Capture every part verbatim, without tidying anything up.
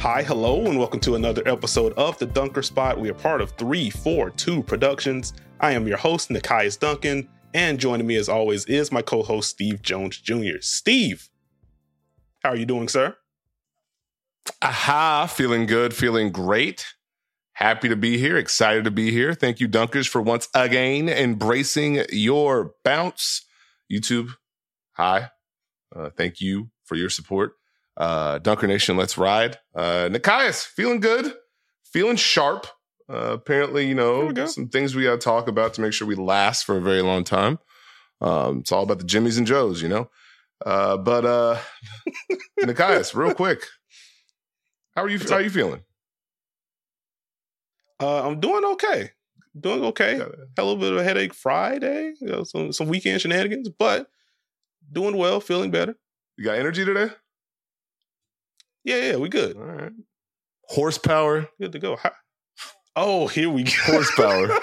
Hi, hello, and welcome to another episode of The Dunker Spot. We are part of three forty-two Productions. I am your host, Nekias Duncan, and joining me as always is my co-host, Steve Jones Junior Steve, how are you doing, sir? Aha, feeling good, feeling great. Happy to be here, excited to be here. Thank you, Dunkers, for once again embracing your bounce. YouTube, hi. Uh, thank you for your support. Uh, Dunker Nation, let's ride. Uh, Nekias, feeling good, feeling sharp. Uh, apparently, you know, some things we got to talk about to make sure we last for a very long time. Um, it's all about the Jimmys and Joes, you know. Uh, but uh, Nekias, real quick, how are you? How are you feeling? Uh, I'm doing okay. Doing okay. Had a little bit of a headache Friday, you know, some some weekend shenanigans, but doing well, feeling better. You got energy today? Yeah, yeah, we good. All right. Horsepower. Good to go. Oh, here we go. Horsepower.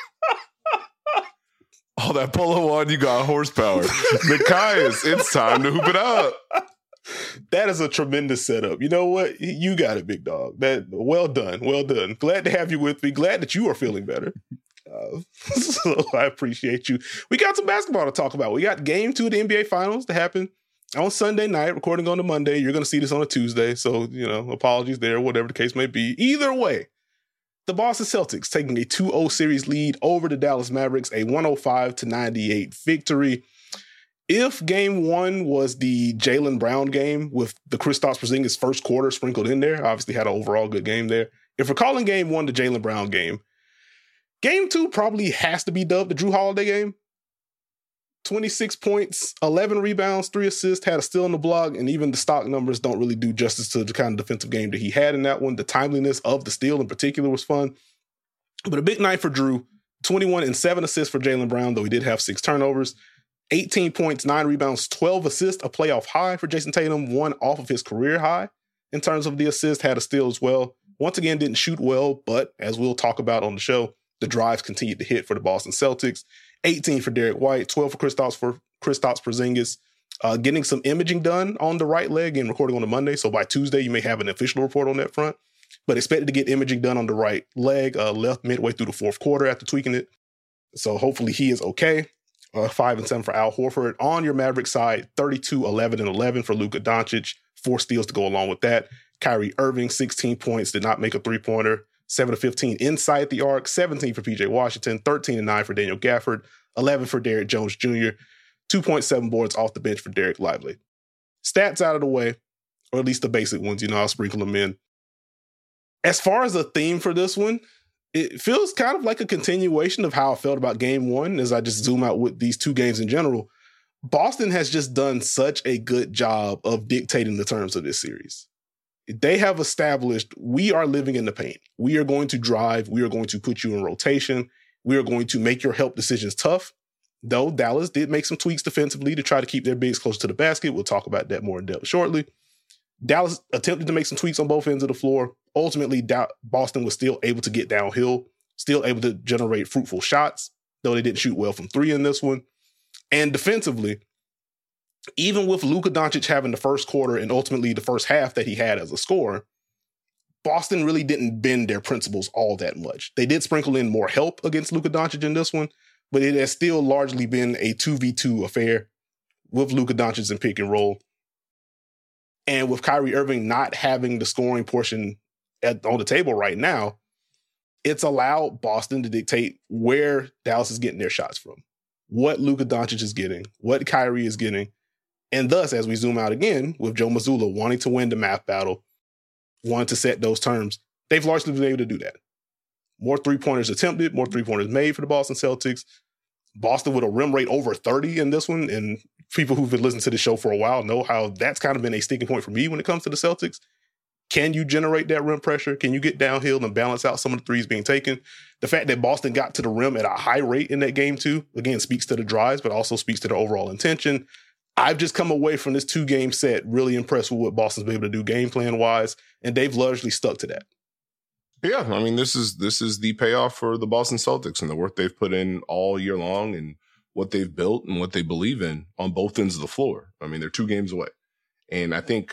Oh, that polo on, you got horsepower. Nekias, it's time to hoop it up. That is a tremendous setup. You know what? You got it, big dog. That well done. Well done. Glad to have you with me. Glad that you are feeling better. Uh, so I appreciate you. We got some basketball to talk about. We got game two of the N B A Finals to happen on Sunday night, recording on a Monday. You're going to see this on a Tuesday. So, you know, apologies there, whatever the case may be. Either way, the Boston Celtics taking a two oh series lead over the Dallas Mavericks, a one oh five to ninety-eight victory. If game one was the Jaylen Brown game with the Kristaps Porzingis first quarter sprinkled in there, obviously had an overall good game there. If we're calling game one the Jaylen Brown game, game two probably has to be dubbed the Jrue Holiday game. twenty-six points, eleven rebounds, three assists, had a steal on the block, and even the stock numbers don't really do justice to the kind of defensive game that he had in that one. The timeliness of the steal in particular was fun. But a big night for Jrue, twenty-one and seven assists for Jaylen Brown, though he did have six turnovers. eighteen points, nine rebounds, twelve assists, a playoff high for Jason Tatum, one off of his career high in terms of the assist, had a steal as well. Once again, didn't shoot well, but as we'll talk about on the show, the drives continued to hit for the Boston Celtics. eighteen for Derek White, twelve for Kristaps for Kristaps Porzingis, uh, getting some imaging done on the right leg and recording on a Monday. So by Tuesday, you may have an official report on that front, but expected to get imaging done on the right leg, uh, left midway through the fourth quarter after tweaking it. So hopefully he is okay. Uh, five and seven for Al Horford. On your Maverick side, thirty-two, eleven, and eleven for Luka Doncic. Four steals to go along with that. Kyrie Irving, sixteen points, did not make a three-pointer. seven to fifteen inside the arc. seventeen for P J Washington. thirteen and nine for Daniel Gafford. eleven for Derrick Jones Junior two point seven boards off the bench for Derek Lively. Stats out of the way, or at least the basic ones. You know, I'll sprinkle them in. As far as a theme for this one, it feels kind of like a continuation of how I felt about game one as I just zoom out with these two games in general. Boston has just done such a good job of dictating the terms of this series. They have established we are living in the paint. We are going to drive. We are going to put you in rotation. We are going to make your help decisions tough. Though Dallas did make some tweaks defensively to try to keep their bigs close to the basket. We'll talk about that more in depth shortly. Dallas attempted to make some tweaks on both ends of the floor. Ultimately, da- Boston was still able to get downhill, still able to generate fruitful shots, though they didn't shoot well from three in this one. And defensively, even with Luka Doncic having the first quarter and ultimately the first half that he had as a scorer, Boston really didn't bend their principles all that much. They did sprinkle in more help against Luka Doncic in this one, but it has still largely been a two v two affair with Luka Doncic in pick and roll. And with Kyrie Irving not having the scoring portion at, on the table right now, it's allowed Boston to dictate where Dallas is getting their shots from, what Luka Doncic is getting, what Kyrie is getting. And thus, as we zoom out again, with Joe Mazzulla wanting to win the math battle, wanting to set those terms, they've largely been able to do that. More three-pointers attempted, more three-pointers made for the Boston Celtics. Boston with a rim rate over thirty in this one, and people who've been listening to the show for a while know how that's kind of been a sticking point for me when it comes to the Celtics. Can you generate that rim pressure? Can you get downhill and balance out some of the threes being taken? The fact that Boston got to the rim at a high rate in that game too, again, speaks to the drives, but also speaks to their overall intention. I've just come away from this two-game set really impressed with what Boston's been able to do game plan-wise, and they've largely stuck to that. Yeah, I mean, this is this is the payoff for the Boston Celtics and the work they've put in all year long and what they've built and what they believe in on both ends of the floor. I mean, they're two games away. And I think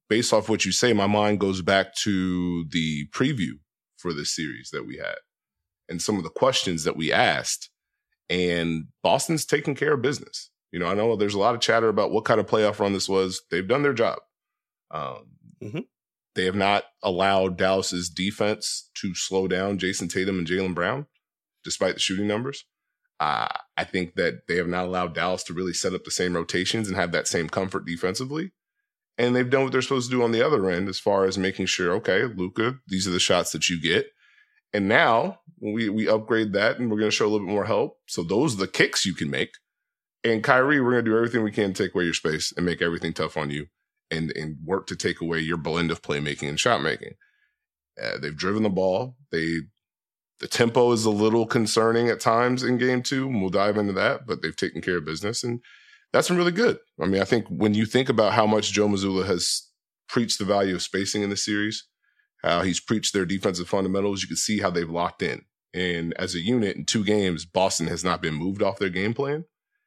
based off what you say, my mind goes back to the preview for this series that we had and some of the questions that we asked. And Boston's taking care of business. You know, I know there's a lot of chatter about what kind of playoff run this was. They've done their job. Um, mm-hmm. They have not allowed Dallas's defense to slow down Jason Tatum and Jaylen Brown, despite the shooting numbers. Uh, I think that they have not allowed Dallas to really set up the same rotations and have that same comfort defensively. And they've done what they're supposed to do on the other end as far as making sure, okay, Luka, these are the shots that you get. And now we we upgrade that and we're going to show a little bit more help. So those are the kicks you can make. And Kyrie, we're going to do everything we can to take away your space and make everything tough on you and, and work to take away your blend of playmaking and shot making. Uh, they've driven the ball. They The tempo is a little concerning at times in game two. And we'll dive into that, but they've taken care of business. And that's been really good. I mean, I think when you think about how much Joe Mazzulla has preached the value of spacing in the series, how he's preached their defensive fundamentals, you can see how they've locked in. And as a unit in two games, Boston has not been moved off their game plan.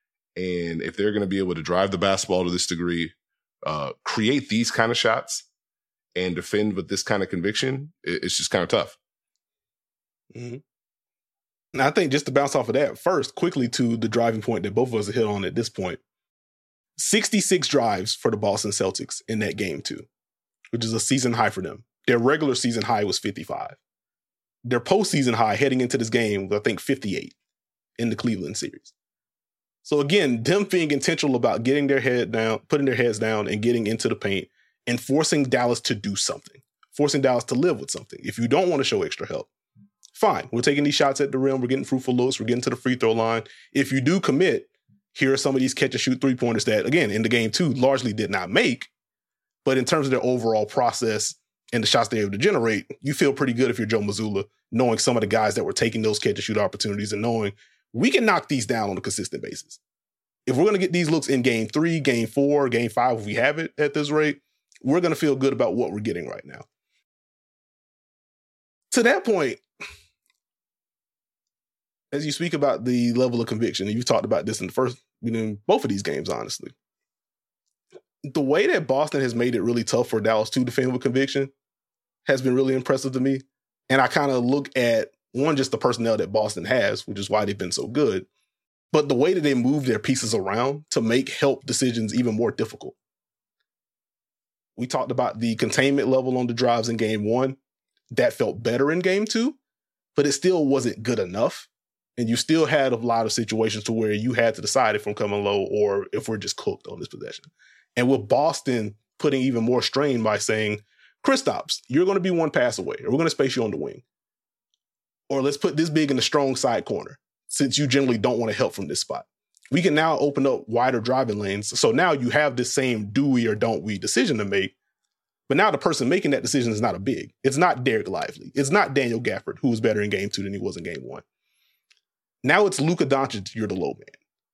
And if they're going to be able to drive the basketball to this degree, uh, create these kind of shots and defend with this kind of conviction, it's just kind of tough. Mm-hmm. And I think just to bounce off of that, first, quickly to the driving point that both of us have hit on at this point. sixty-six drives for the Boston Celtics in that game two, which is a season high for them. Their regular season high was fifty-five. Their postseason high heading into this game was, I think, fifty-eight in the Cleveland series. So again, them being intentional about getting their head down, putting their heads down and getting into the paint and forcing Dallas to do something, forcing Dallas to live with something. If you don't want to show extra help, fine. We're taking these shots at the rim. We're getting fruitful looks. We're getting to the free throw line. If you do commit, here are some of these catch and shoot three pointers that, again, in the game two, largely did not make. But in terms of their overall process and the shots they're able to generate, you feel pretty good if you're Joe Mazzulla, knowing some of the guys that were taking those catch and shoot opportunities and knowing we can knock these down on a consistent basis. If we're going to get these looks in game three, game four, game five, if we have it at this rate, we're going to feel good about what we're getting right now. To that point, as you speak about the level of conviction, and you've talked about this in the first, you know, both of these games, honestly, the way that Boston has made it really tough for Dallas to defend with conviction has been really impressive to me. And I kind of look at, one, just the personnel that Boston has, which is why they've been so good, but the way that they move their pieces around to make help decisions even more difficult. We talked about the containment level on the drives in game one. That felt better in game two, but it still wasn't good enough. And you still had a lot of situations to where you had to decide if I'm coming low or if we're just cooked on this possession. And with Boston putting even more strain by saying, Kristaps, you're going to be one pass away, or we're going to space you on the wing. Or let's put this big in the strong side corner, since you generally don't want to help from this spot. We can now open up wider driving lanes. So now you have this same do we or don't we decision to make. But now the person making that decision is not a big. It's not Derek Lively. It's not Daniel Gafford, who was better in game two than he was in game one. Now it's Luka Doncic, you're the low man.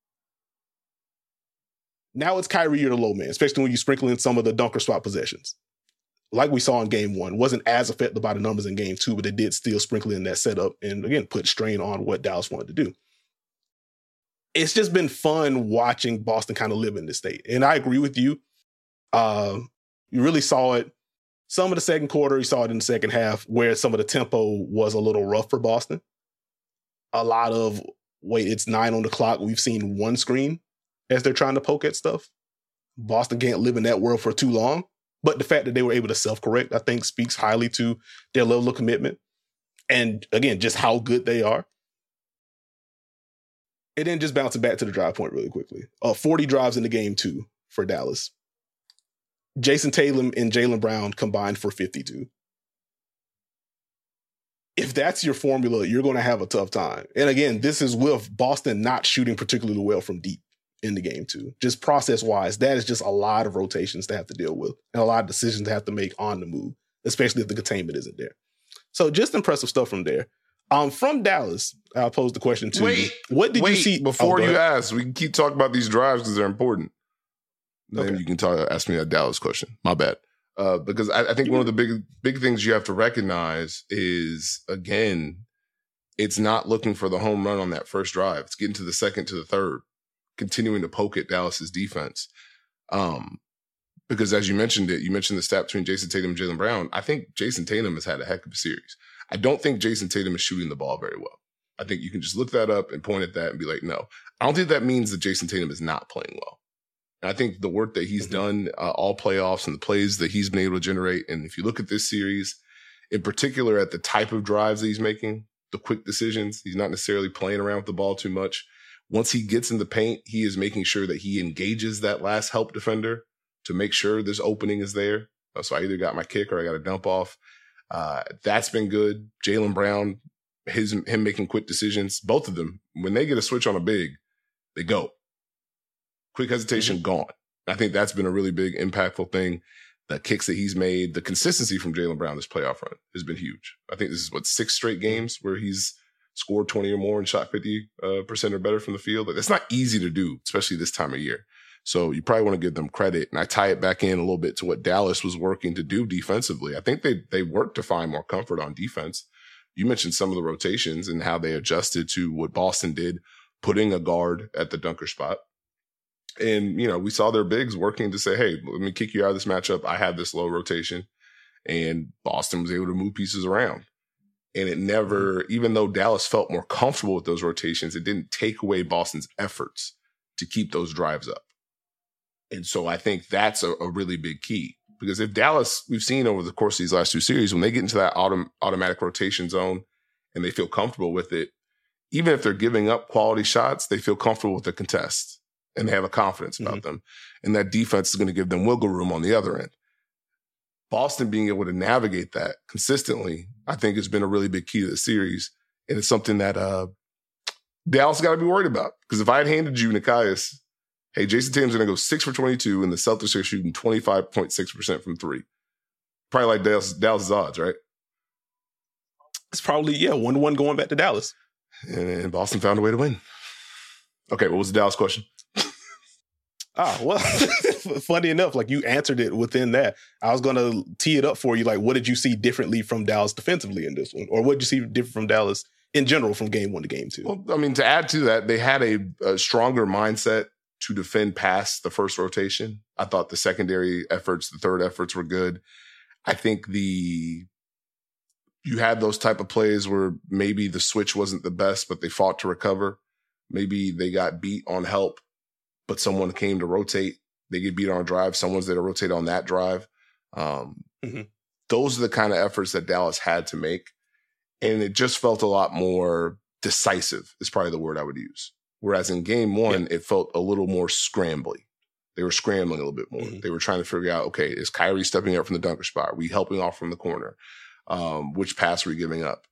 Now it's Kyrie, you're the low man, especially when you sprinkle in some of the dunker spot possessions. Like we saw in game one, wasn't as affected by the numbers in game two, but they did still sprinkle in that setup and, again, put strain on what Dallas wanted to do. It's just been fun watching Boston kind of live in this state. And I agree with you. Uh, you really saw it. Some of the second quarter, you saw it in the second half, where some of the tempo was a little rough for Boston. A lot of, wait, it's nine on the clock. We've seen one screen as they're trying to poke at stuff. Boston can't live in that world for too long. But the fact that they were able to self-correct, I think, speaks highly to their level of commitment. And again, just how good they are. And then just bouncing back to the drive point really quickly. Uh, forty drives in the game two for Dallas. Jason Tatum and Jaylen Brown combined for fifty-two. If that's your formula, you're going to have a tough time. And again, this is with Boston not shooting particularly well from deep in the game too. Just process-wise, that is just a lot of rotations to have to deal with and a lot of decisions to have to make on the move, especially if the containment isn't there. So just impressive stuff from there. Um, from Dallas, I'll pose the question to wait, you. What did wait, you see? Before oh, you ask, we can keep talking about these drives because they're important. Then okay. you can talk, ask me a Dallas question. My bad. Uh, because I, I think one of the big big things you have to recognize is, again, it's not looking for the home run on that first drive. It's getting to the second, to the third, continuing to poke at Dallas's defense. Um, Because as you mentioned it, you mentioned the stat between Jason Tatum and Jaylen Brown. I think Jason Tatum has had a heck of a series. I don't think Jason Tatum is shooting the ball very well. I think you can just look that up and point at that and be like, no. I don't think that means that Jason Tatum is not playing well. And I think the work that he's mm-hmm. done uh, all playoffs and the plays that he's been able to generate, and if you look at this series, in particular at the type of drives that he's making, the quick decisions, he's not necessarily playing around with the ball too much. Once he gets in the paint, he is making sure that he engages that last help defender to make sure this opening is there. So I either got my kick or I got a dump off. Uh, that's been good. Jaylen Brown, his him making quick decisions, both of them, when they get a switch on a big, they go. Quick hesitation, mm-hmm. gone. I think that's been a really big, impactful thing. The kicks that he's made, the consistency from Jaylen Brown this playoff run has been huge. I think this is, what, six straight games where he's scored twenty or more and shot fifty percent or better from the field. Like, that's not easy to do, especially this time of year. So you probably want to give them credit. And I tie it back in a little bit to what Dallas was working to do defensively. I think they they worked to find more comfort on defense. You mentioned some of the rotations and how they adjusted to what Boston did, putting a guard at the dunker spot. And, you know, we saw their bigs working to say, hey, let me kick you out of this matchup. I have this low rotation. And Boston was able to move pieces around. And it never, even though Dallas felt more comfortable with those rotations, it didn't take away Boston's efforts to keep those drives up. And so I think that's a, a really big key. Because if Dallas, we've seen over the course of these last two series, when they get into that autom- automatic rotation zone and they feel comfortable with it, even if they're giving up quality shots, they feel comfortable with the contest and they have a confidence about mm-hmm. them. And that defense is going to give them wiggle room on the other end. Boston being able to navigate that consistently, I think, has been a really big key to the series. And it's something that uh, Dallas got to be worried about. Because if I had handed you Nekias, hey, Jason Tatum's going to go six for twenty-two, and the Celtics are shooting twenty-five point six percent from three. Probably like Dallas, Dallas's odds, right? It's probably, yeah, one to one going back to Dallas. And, and Boston found a way to win. Okay, what was the Dallas question? Ah, well, funny enough, like you answered it within that. I was going to tee it up for you. Like, what did you see differently from Dallas defensively in this one? Or what did you see different from Dallas in general from game one to game two? Well, I mean, to add to that, they had a, a stronger mindset to defend past the first rotation. I thought the secondary efforts, the third efforts were good. I think the you had those type of plays where maybe the switch wasn't the best, but they fought to recover. Maybe they got beat on help, but someone came to rotate. They get beat on a drive. Someone's there to rotate on that drive. Um, mm-hmm. Those are the kind of efforts that Dallas had to make. And it just felt a lot more decisive is probably the word I would use. Whereas in game one, yeah. it felt a little more scrambly. They were scrambling a little bit more. Mm-hmm. They were trying to figure out, okay, is Kyrie stepping up from the dunker spot? Are we helping off from the corner? Um, which pass are we giving up?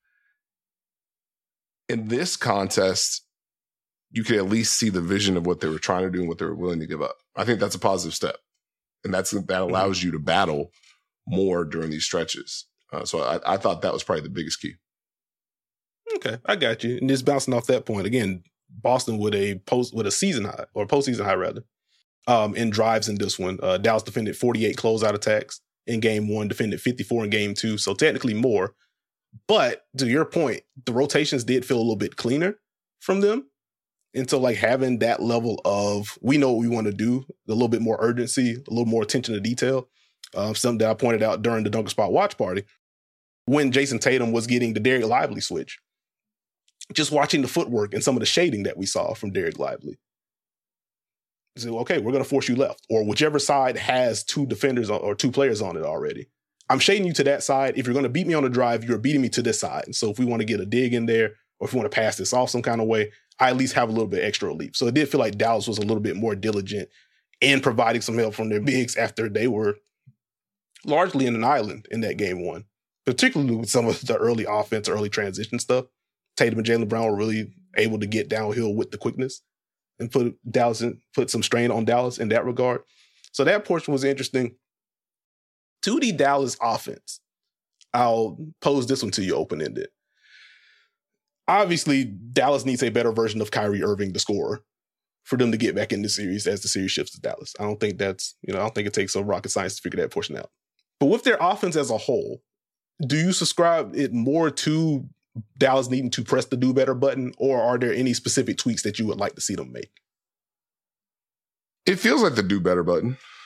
In this contest, you could at least see the vision of what they were trying to do and what they were willing to give up. I think that's a positive step. And that's that allows mm-hmm. you to battle more during these stretches. Uh, so I, I thought that was probably the biggest key. Okay, I got you. And just bouncing off that point, again, Boston with a post with a season high, or postseason high rather, um, in drives in this one. Uh, Dallas defended forty-eight closeout attacks in game one, defended fifty-four in game two, so technically more. But to your point, the rotations did feel a little bit cleaner from them. And so, like, having that level of, we know what we want to do, a little bit more urgency, a little more attention to detail, uh, something that I pointed out during the Dunker Spot watch party, when Jason Tatum was getting the Derek Lively switch. Just watching the footwork and some of the shading that we saw from Derek Lively. So, okay, we're going to force you left, or whichever side has two defenders or two players on it already. I'm shading you to that side. If you're going to beat me on the drive, you're beating me to this side. And so if we want to get a dig in there, or if we want to pass this off some kind of way, I at least have a little bit extra relief. So it did feel like Dallas was a little bit more diligent in providing some help from their bigs after they were largely in an island in that game one, particularly with some of the early offense, early transition stuff. Tatum and Jaylen Brown were really able to get downhill with the quickness and put Dallas in, put some strain on Dallas in that regard. So that portion was interesting. To the Dallas offense, I'll pose this one to you open-ended. Obviously, Dallas needs a better version of Kyrie Irving, the scorer, for them to get back in the series as the series shifts to Dallas. I don't think that's, you know, I don't think it takes some rocket science to figure that portion out. But with their offense as a whole, do you subscribe it more to Dallas needing to press the do better button, or are there any specific tweaks that you would like to see them make? It feels like the do better button.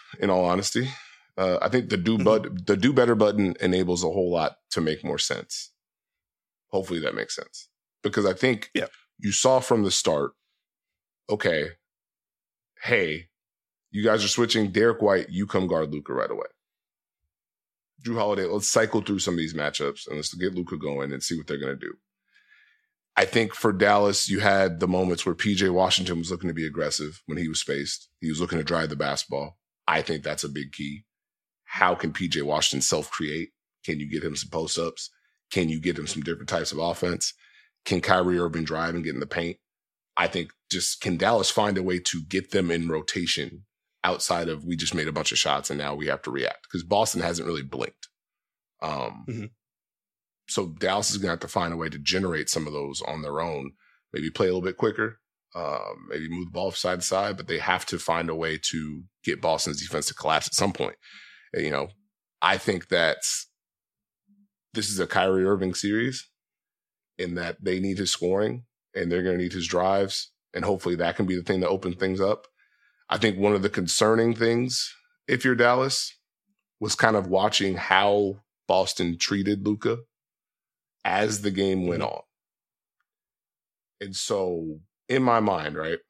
in all honesty. Uh, I think the do but the do better button enables a whole lot to make more sense. Hopefully that makes sense. Because I think yeah. you saw from the start, okay, hey, you guys are switching Derek White, you come guard Luka right away. Jrue Holiday, let's cycle through some of these matchups and let's get Luka going and see what they're going to do. I think for Dallas, you had the moments where P J Washington was looking to be aggressive when he was spaced. He was looking to drive the basketball. I think that's a big key. How can P J Washington self-create? Can you get him some post-ups? Can you get him some different types of offense? Can Kyrie Irving drive and get in the paint? I think just can Dallas find a way to get them in rotation outside of we just made a bunch of shots and now we have to react? Because Boston hasn't really blinked. Um, mm-hmm. So Dallas is going to have to find a way to generate some of those on their own. Maybe play a little bit quicker. Um, maybe move the ball side to side. But they have to find a way to get Boston's defense to collapse at some point. You know, I think that this is a Kyrie Irving series in that they need his scoring and they're going to need his drives. And hopefully that can be the thing that opens things up. I think one of the concerning things, if you're Dallas, was kind of watching how Boston treated Luka as the game went on. And so in my mind, right,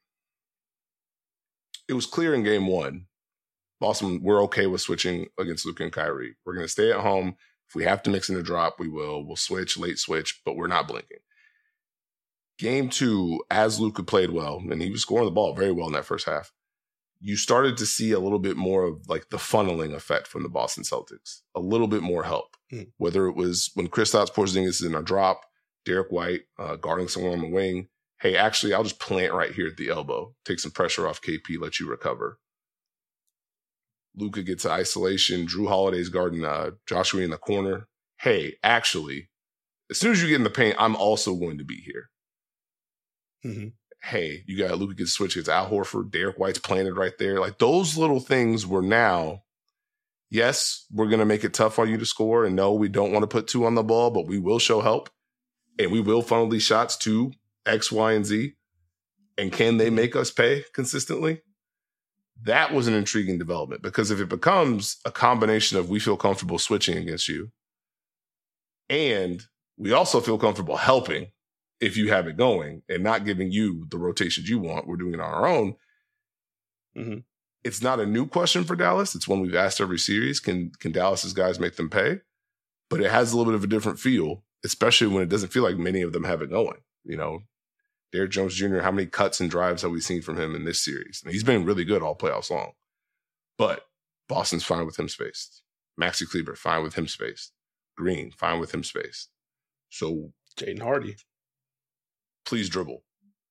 it was clear in game one, Boston, we're okay with switching against Luka and Kyrie. We're going to stay at home. If we have to mix in a drop, we will. We'll switch, late switch, but we're not blinking. Game two, as Luka played well, and he was scoring the ball very well in that first half, you started to see a little bit more of like the funneling effect from the Boston Celtics, a little bit more help. Hmm. Whether it was when Kristaps Porzingis is in a drop, Derek White uh, guarding someone on the wing. Hey, actually, I'll just plant right here at the elbow, take some pressure off K P, let you recover. Luka gets to isolation. Jrue Holiday's guarding uh, Joshua in the corner. Hey, actually, as soon as you get in the paint, I'm also going to be here. Mm-hmm. Hey, you got Luka gets switched. It's Al Horford. Derek White's planted right there. Like those little things were now, yes, we're going to make it tough on you to score. And no, we don't want to put two on the ball, but we will show help. And we will funnel these shots to X, Y, and Z. And can they make us pay consistently? That was an intriguing development because if it becomes a combination of we feel comfortable switching against you and we also feel comfortable helping if you have it going and not giving you the rotations you want, we're doing it on our own. Mm-hmm. It's not a new question for Dallas. It's one we've asked every series. Can, can Dallas's guys make them pay? But it has a little bit of a different feel, especially when it doesn't feel like many of them have it going. You know, Derrick Jones Junior, how many cuts and drives have we seen from him in this series? And he's been really good all playoffs long. But Boston's fine with him spaced. Maxi Kleber, fine with him spaced. Green, fine with him spaced. So Jaden Hardy, please dribble.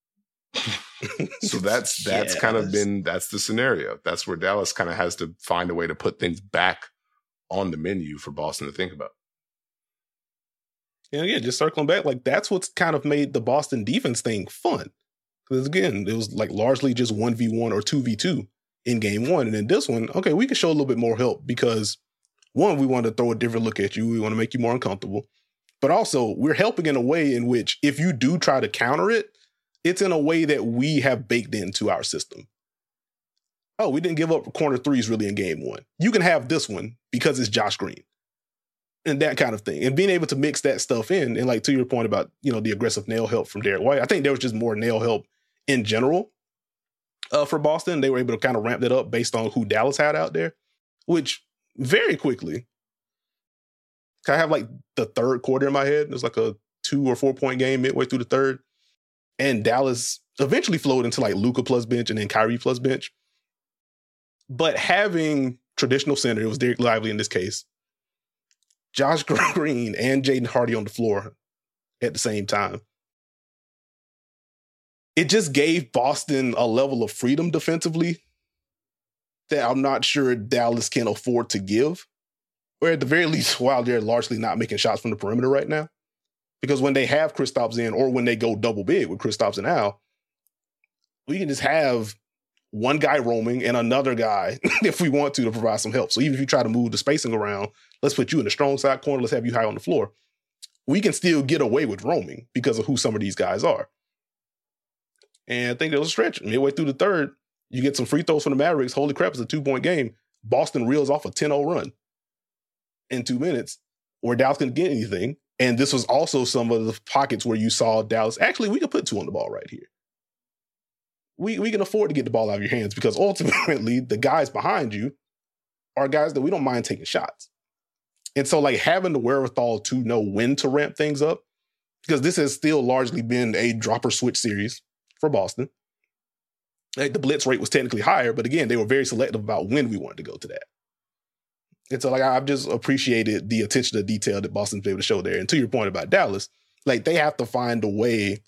So that's that's yes. kind of been, that's the scenario. That's where Dallas kind of has to find a way to put things back on the menu for Boston to think about. And again, just circling back, like that's what's kind of made the Boston defense thing fun. Because again, it was like largely just one v one or two v two in game one. And in this one, okay, we can show a little bit more help because one, we want to throw a different look at you. We want to make you more uncomfortable. But also we're helping in a way in which if you do try to counter it, it's in a way that we have baked into our system. Oh, we didn't give up corner threes really in game one. You can have this one because it's Josh Green. And that kind of thing. And being able to mix that stuff in. And like to your point about, you know, the aggressive nail help from Derek White, I think there was just more nail help in general uh, for Boston. They were able to kind of ramp that up based on who Dallas had out there, which very quickly, I have like the third quarter in my head. There's like a two or four point game midway through the third. And Dallas eventually flowed into like Luka plus bench and then Kyrie plus bench. But having traditional center, it was Derek Lively in this case, Josh Green and Jaden Hardy on the floor at the same time. It just gave Boston a level of freedom defensively that I'm not sure Dallas can afford to give. Or at the very least, while they're largely not making shots from the perimeter right now. Because when they have Kristaps in, or when they go double big with Kristaps and Al, we can just have one guy roaming and another guy, if we want to, to provide some help. So even if you try to move the spacing around, let's put you in the strong side corner, let's have you high on the floor. We can still get away with roaming because of who some of these guys are. And I think there was a stretch. Midway through the third, you get some free throws from the Mavericks. Holy crap, it's a two-point game. Boston reels off a ten oh run in two minutes where Dallas couldn't get anything. And this was also some of the pockets where you saw Dallas, actually, we could put two on the ball right here. We, we can afford to get the ball out of your hands because ultimately the guys behind you are guys that we don't mind taking shots. And so like having the wherewithal to know when to ramp things up, because this has still largely been a dropper switch series for Boston. Like the blitz rate was technically higher, but again, they were very selective about when we wanted to go to that. And so like I've just appreciated the attention to detail that Boston's been able to show there. And to your point about Dallas, like they have to find a way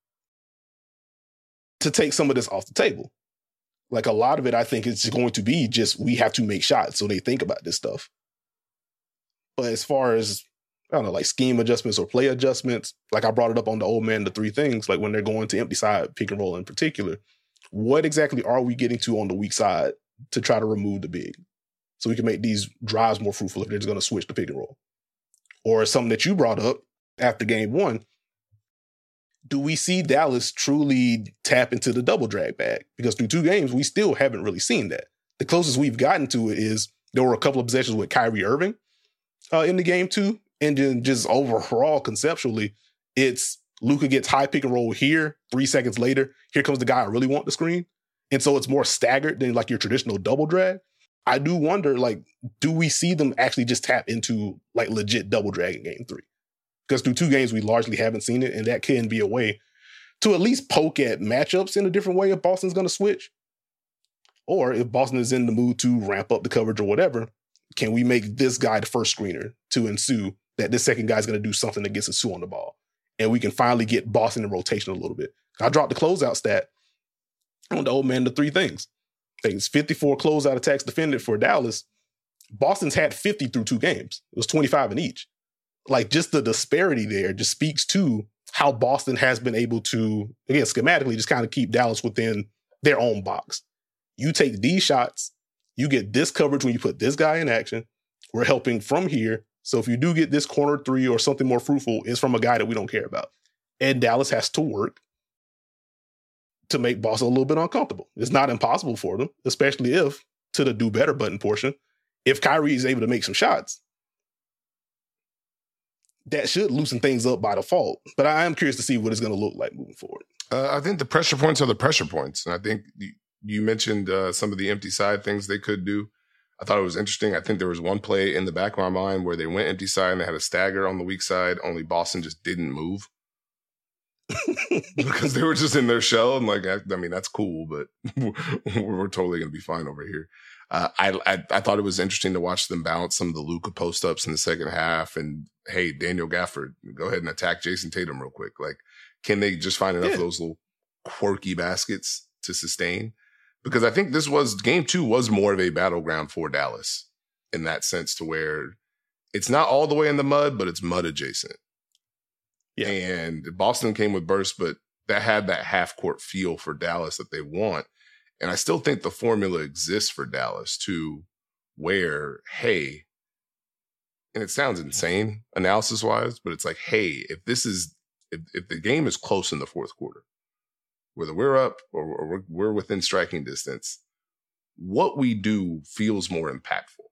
to take some of this off the table. Like a lot of it, I think, is going to be just we have to make shots so they think about this stuff. But as far as, I don't know, like scheme adjustments or play adjustments, like I brought it up on the old man, the three things, like when they're going to empty side pick and roll in particular, what exactly are we getting to on the weak side to try to remove the big so we can make these drives more fruitful if they're just going to switch the pick and roll? Or something that you brought up after game one, do we see Dallas truly tap into the double drag bag? Because through two games, we still haven't really seen that. The closest we've gotten to it is there were a couple of possessions with Kyrie Irving uh, in the game too. And then just overall, conceptually, it's Luka gets high pick and roll here. Three seconds later, here comes the guy I really want the screen. And so it's more staggered than like your traditional double drag. I do wonder, like, do we see them actually just tap into like legit double drag in game three? Because through two games, we largely haven't seen it. And that can be a way to at least poke at matchups in a different way if Boston's going to switch. Or if Boston is in the mood to ramp up the coverage or whatever, can we make this guy the first screener to ensue that this second guy's going to do something that gets Ensue on the ball? And we can finally get Boston in rotation a little bit. I dropped the closeout stat on the old man, the three things. I think it's fifty-four closeout attacks defended for Dallas. Boston's had fifty through two games. It was twenty-five in each. Like just the disparity there just speaks to how Boston has been able to, again, schematically just kind of keep Dallas within their own box. You take these shots, you get this coverage when you put this guy in action. We're helping from here. So if you do get this corner three or something more fruitful, it's from a guy that we don't care about. And Dallas has to work to make Boston a little bit uncomfortable. It's not impossible for them, especially if, to the do better button portion, if Kyrie is able to make some shots, that should loosen things up by default. But I am curious to see what it's going to look like moving forward. Uh, I think the pressure points are the pressure points. And I think you, you mentioned uh, some of the empty side things they could do. I thought it was interesting. I think there was one play in the back of my mind where they went empty side and they had a stagger on the weak side, only Boston just didn't move. Because they were just in their shell. And like, I, I mean, that's cool, but we're, we're totally going to be fine over here. Uh, I, I I thought it was interesting to watch them bounce some of the Luka post-ups in the second half. And hey, Daniel Gafford, go ahead and attack Jason Tatum real quick. Like, can they just find enough yeah. of those little quirky baskets to sustain? Because I think this was, game two was more of a battleground for Dallas in that sense, to where it's not all the way in the mud, but it's mud adjacent. Yeah. And Boston came with bursts, but that had that half-court feel for Dallas that they want. And I still think the formula exists for Dallas to where, hey, and it sounds insane analysis-wise, but it's like, hey, if this is, if, if the game is close in the fourth quarter, whether we're up or, or we're, we're within striking distance, what we do feels more impactful.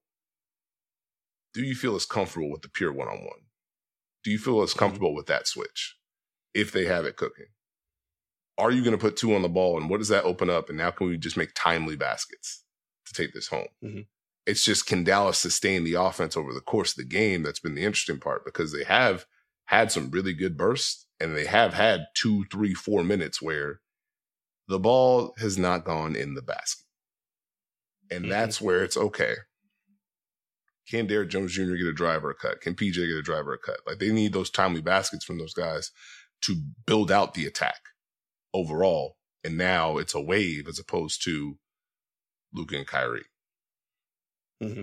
Do you feel as comfortable with the pure one-on-one? Do you feel as comfortable with that switch if they have it cooking? Are you going to put two on the ball, and what does that open up? And now can we just make timely baskets to take this home? Mm-hmm. It's just, can Dallas sustain the offense over the course of the game? That's been the interesting part, because they have had some really good bursts, and they have had two, three, four minutes where the ball has not gone in the basket. And mm-hmm. that's where it's okay. Can Derrick Jones Junior get a drive or a cut? Can P J get a drive or a cut? Like, they need those timely baskets from those guys to build out the attack overall. And now it's a wave as opposed to Luka and Kyrie. Mm-hmm.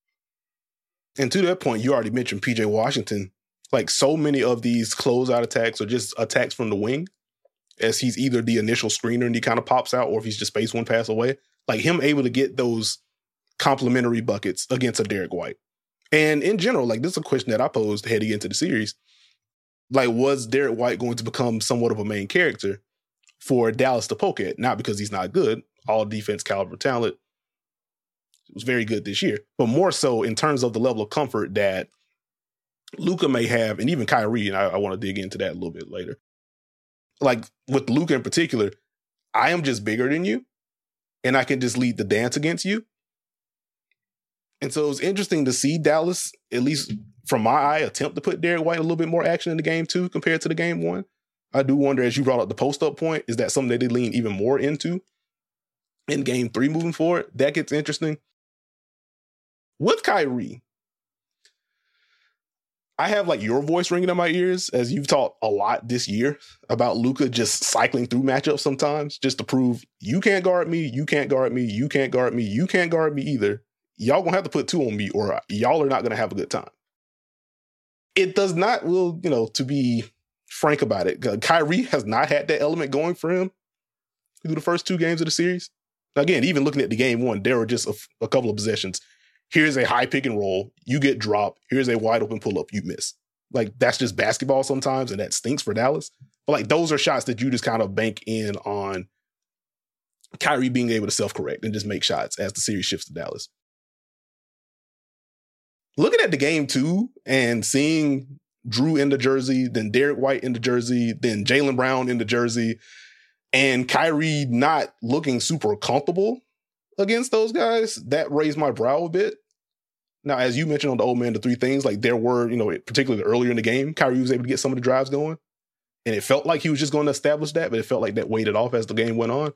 And to that point, you already mentioned P J Washington. Like, so many of these closeout attacks are just attacks from the wing, as he's either the initial screener and he kind of pops out, or if he's just space one pass away. Like, him able to get those complimentary buckets against a Derek White. And in general, like, this is a question that I posed heading into the series. Like, was Derek White going to become somewhat of a main character for Dallas to poke at? Not because he's not good, all defense caliber talent. It was very good this year, but more so in terms of the level of comfort that Luka may have, and even Kyrie, and I, I want to dig into that a little bit later. Like with Luka in particular, I am just bigger than you, and I can just lead the dance against you. And so it was interesting to see Dallas, at least from my eye, attempt to put Derek White a little bit more action in the game two compared to the game one. I do wonder, as you brought up the post-up point, is that something that they lean even more into in game three moving forward? That gets interesting. With Kyrie, I have like your voice ringing in my ears as you've talked a lot this year about Luka just cycling through matchups sometimes just to prove you can't guard me, you can't guard me, you can't guard me, you can't guard me either. Y'all gonna have to put two on me or y'all are not gonna have a good time. It does not, well, you know, to be frank about it, Kyrie has not had that element going for him through the first two games of the series. Again, even looking at the game one, there were just a, a couple of possessions. Here's a high pick and roll. You get dropped. Here's a wide open pull up. You miss. Like, that's just basketball sometimes, and that stinks for Dallas. But like, those are shots that you just kind of bank in on Kyrie being able to self-correct and just make shots as the series shifts to Dallas. Looking at the game two and seeing Drew in the jersey, then Derek White in the jersey, then Jaylen Brown in the jersey, and Kyrie not looking super comfortable against those guys, that raised my brow a bit. Now, as you mentioned on the Old Man to Three Things, like there were, you know, particularly earlier in the game, Kyrie was able to get some of the drives going. And it felt like he was just going to establish that, but it felt like that weighted off as the game went on.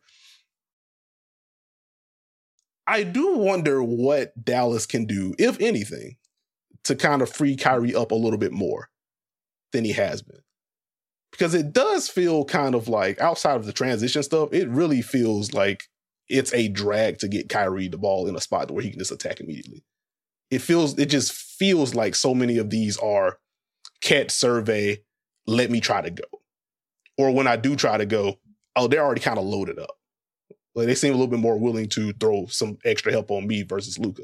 I do wonder what Dallas can do, if anything, to kind of free Kyrie up a little bit more than he has been. Because it does feel kind of like, outside of the transition stuff, it really feels like it's a drag to get Kyrie the ball in a spot where he can just attack immediately. It feels, it just feels like so many of these are catch, survey, let me try to go. Or when I do try to go, oh, they're already kind of loaded up. Like they seem a little bit more willing to throw some extra help on me versus Luka.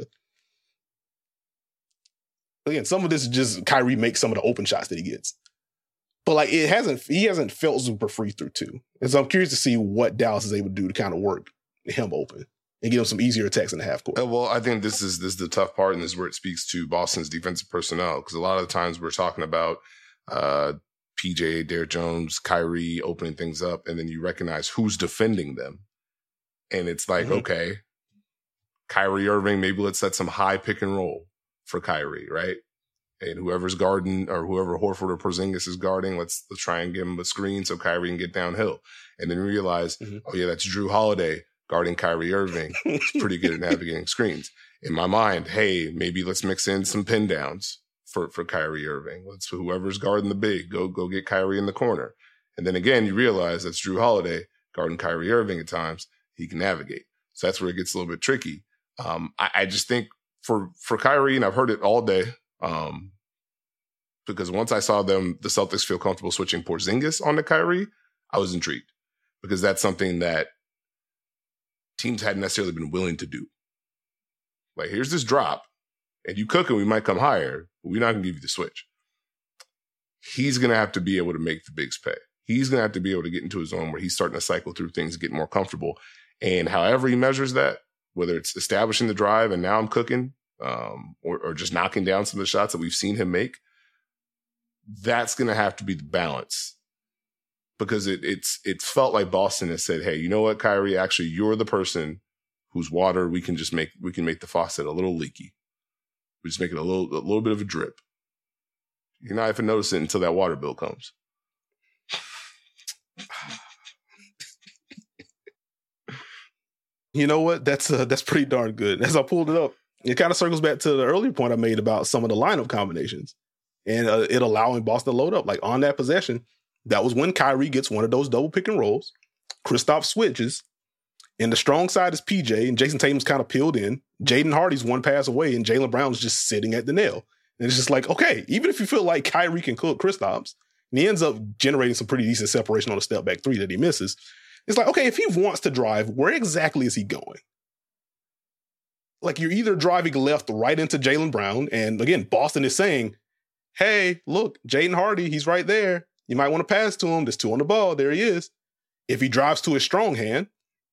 Again, some of this is just Kyrie makes some of the open shots that he gets. But like it hasn't, he hasn't felt super free through two. And so I'm curious to see what Dallas is able to do to kind of work him open and give him some easier attacks in the half court. Uh, well, I think this is this is the tough part, and this is where it speaks to Boston's defensive personnel, because a lot of the times we're talking about uh, P J, Derrick Jones, Kyrie opening things up, and then you recognize who's defending them. And it's like, mm-hmm. okay, Kyrie Irving, maybe let's set some high pick and roll for Kyrie, right? And whoever's guarding, or whoever Horford or Porzingis is guarding, let's let's try and give him a screen so Kyrie can get downhill. And then realize, mm-hmm. oh yeah, that's Drew Holiday guarding Kyrie Irving. He's pretty good at navigating screens. In my mind, hey, maybe let's mix in some pin downs for, for Kyrie Irving. Let's whoever's guarding the big, go go get Kyrie in the corner. And then again, you realize that's Drew Holiday guarding Kyrie Irving at times. He can navigate. So that's where it gets a little bit tricky. Um, I, I just think for for Kyrie, and I've heard it all day, um, because once I saw them, the Celtics feel comfortable switching Porzingis onto Kyrie, I was intrigued, because that's something that teams hadn't necessarily been willing to do. Like, here's this drop, and you cook it, we might come higher, but we're not going to give you the switch. He's going to have to be able to make the bigs pay. He's going to have to be able to get into a zone where he's starting to cycle through things, get more comfortable. And however he measures that, whether it's establishing the drive and now I'm cooking, um, or, or just knocking down some of the shots that we've seen him make, that's going to have to be the balance. Because it, it's it's felt like Boston has said, hey, you know what, Kyrie, actually, you're the person whose water we can just make, we can make the faucet a little leaky. We just make it a little, a little bit of a drip. You're not even notice it until that water bill comes. You know what? That's uh, that's pretty darn good. As I pulled it up, it kind of circles back to the earlier point I made about some of the lineup combinations and uh, it allowing Boston to load up. Like on that possession, that was when Kyrie gets one of those double pick and rolls. Kristaps switches, and the strong side is P J, and Jason Tatum's kind of peeled in. Jaden Hardy's one pass away, and Jaylen Brown's just sitting at the nail. And it's just like, okay, even if you feel like Kyrie can cook Kristaps, and he ends up generating some pretty decent separation on a step back three that he misses, it's like, okay, if he wants to drive, where exactly is he going? Like, you're either driving left right into Jaylen Brown, and again, Boston is saying, hey, look, Jaden Hardy, he's right there. You might want to pass to him. There's two on the ball. There he is. If he drives to his strong hand,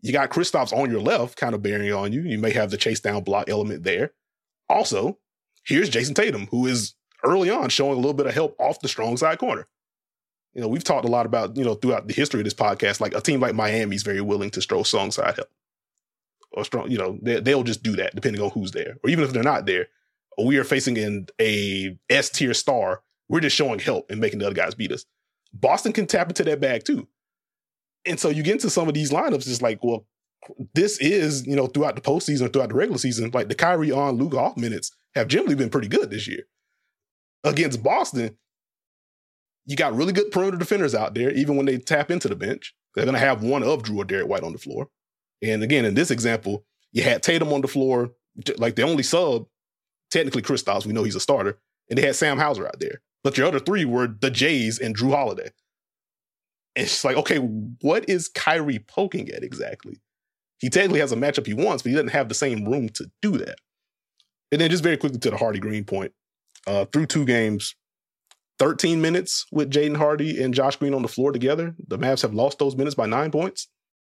You got Kristaps on your left, kind of bearing on you. You may have the chase down block element there. Also, here's Jason Tatum, who is early on showing a little bit of help off the strong side corner. You know, we've talked a lot about, you know, throughout the history of this podcast, like a team like Miami is very willing to throw strong side help. Or strong, you know, they, they'll just do that depending on who's there. Or even if they're not there, we are facing in a S tier star. We're just showing help and making the other guys beat us. Boston can tap into that bag too. And so you get into some of these lineups, it's like, well, this is, you know, throughout the postseason, throughout the regular season, like the Kyrie on Luka off minutes have generally been pretty good this year. Against Boston, you got really good perimeter defenders out there, even when they tap into the bench. They're going to have one of Drew or Derek White on the floor. And again, in this example, you had Tatum on the floor, like the only sub, technically Kristaps, we know he's a starter, and they had Sam Hauser out there. But your other three were the Jays and Drew Holiday. And it's like, okay, what is Kyrie poking at exactly? He technically has a matchup he wants, but he doesn't have the same room to do that. And then just very quickly to the Hardy Green point. Uh, through two games, thirteen minutes with Jaden Hardy and Josh Green on the floor together. The Mavs have lost those minutes by nine points.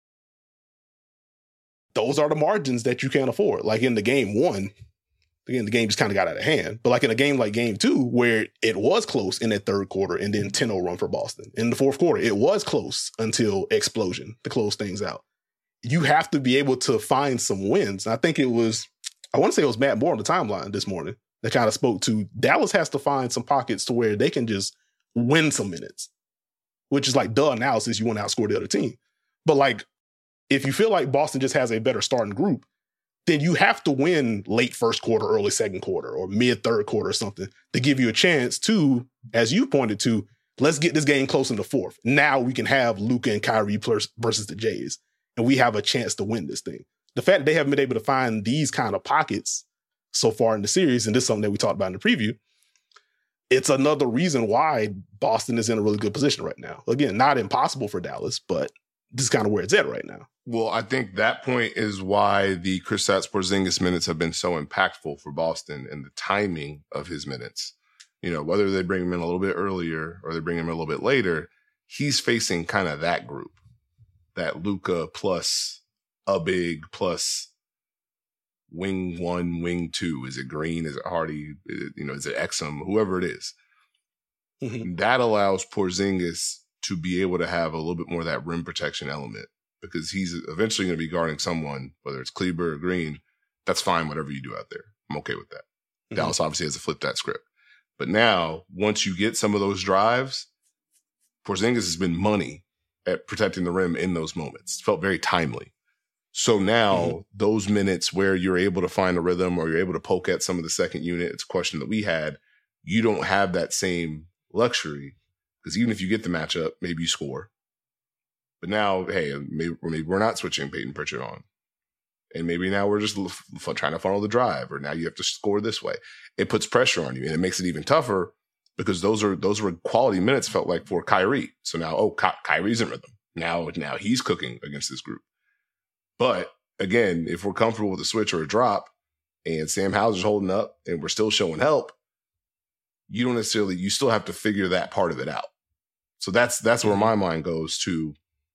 Those are the margins that you can't afford. Like in the game one, again, the game just kind of got out of hand. But like in a game like game two, where it was close in that third quarter and then ten oh run for Boston. In the fourth quarter, it was close until explosion to close things out. You have to be able to find some wins. And I think it was, I want to say it was Matt Moore on the timeline this morning that kind of spoke to Dallas has to find some pockets to where they can just win some minutes, which is like duh analysis. You want to outscore the other team. But like, if you feel like Boston just has a better starting group, then you have to win late first quarter, early second quarter, or mid third quarter or something to give you a chance to, as you pointed to, let's get this game close in the fourth. Now we can have Luka and Kyrie versus the Jays, and we have a chance to win this thing. The fact that they haven't been able to find these kind of pockets so far in the series, and this is something that we talked about in the preview, it's another reason why Boston is in a really good position right now. Again, not impossible for Dallas, but this is kind of where it's at right now. Well, I think that point is why the Kristaps Porzingis minutes have been so impactful for Boston and the timing of his minutes. You know, whether they bring him in a little bit earlier or they bring him in a little bit later, he's facing kind of that group, that Luka plus a big plus wing one, wing two. Is it Green? Is it Hardy? Is it, you know, is it Exum? Whoever it is. Mm-hmm. That allows Porzingis to be able to have a little bit more of that rim protection element because he's eventually going to be guarding someone, whether it's Kleber or Green. That's fine, whatever you do out there. I'm okay with that. Mm-hmm. Dallas obviously has to flip that script. But now, once you get some of those drives, Porzingis has been money at protecting the rim in those moments. It felt very timely. So now, mm-hmm. those minutes where you're able to find a rhythm or you're able to poke at some of the second unit, it's a question that we had. You don't have that same luxury because even if you get the matchup, maybe you score. But now, hey, maybe, maybe we're not switching Peyton Pritchard on. And maybe now we're just f- f- trying to funnel the drive, or now you have to score this way. It puts pressure on you, and it makes it even tougher because those are those were quality minutes, felt like, for Kyrie. So now, oh, Ky- Kyrie's in rhythm. Now, now he's cooking against this group. But again, if we're comfortable with a switch or a drop, and Sam Hauser's holding up, and we're still showing help, you don't necessarily, you still have to figure that part of it out. So that's that's where my mind goes to.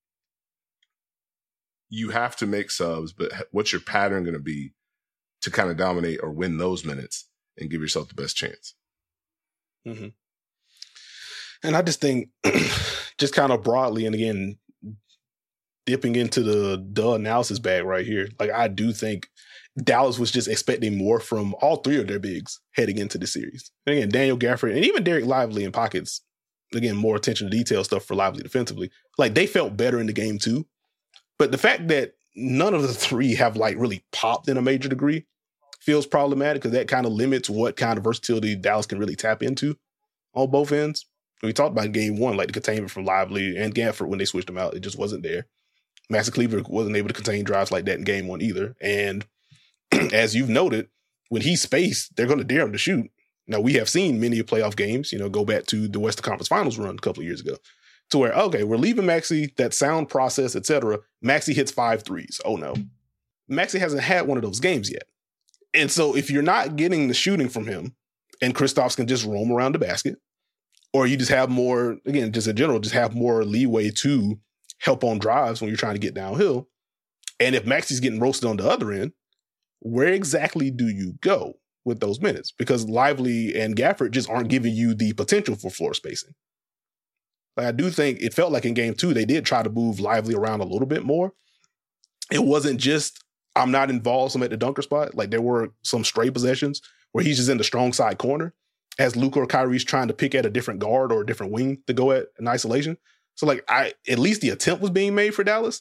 You have to make subs, but what's your pattern going to be to kind of dominate or win those minutes and give yourself the best chance? Mm-hmm. And I just think, just kind of broadly, and again, dipping into the the analysis bag right here, like I do think Dallas was just expecting more from all three of their bigs heading into the series. And again, Daniel Gafford and even Derek Lively in pockets, again, more attention to detail stuff for Lively defensively. Like they felt better in the game too. But the fact that none of the three have like really popped in a major degree feels problematic because that kind of limits what kind of versatility Dallas can really tap into on both ends. We talked about game one, like the containment from Lively and Gafford when they switched them out, it just wasn't there. Maxi Kleber wasn't able to contain drives like that in game one either. And as you've noted, when he's spaced, they're going to dare him to shoot. Now, we have seen many playoff games, you know, go back to the Western Conference Finals run a couple of years ago, to where, okay, we're leaving Maxi, that sound process, et cetera. Maxi hits five threes. Oh, no. Maxi hasn't had one of those games yet. And so if you're not getting the shooting from him and Kristaps can just roam around the basket, or you just have more, again, just in general, just have more leeway to help on drives when you're trying to get downhill, And if Maxi's getting roasted on the other end, where exactly do you go with those minutes? Because Lively and Gafford just aren't giving you the potential for floor spacing. Like, I do think it felt like in game two, they did try to move Lively around a little bit more. It wasn't just, I'm not involved, so I'm at the dunker spot. Like, there were some stray possessions where he's just in the strong side corner as Luka or Kyrie's trying to pick at a different guard or a different wing to go at in isolation. So, like, I at least the attempt was being made for Dallas.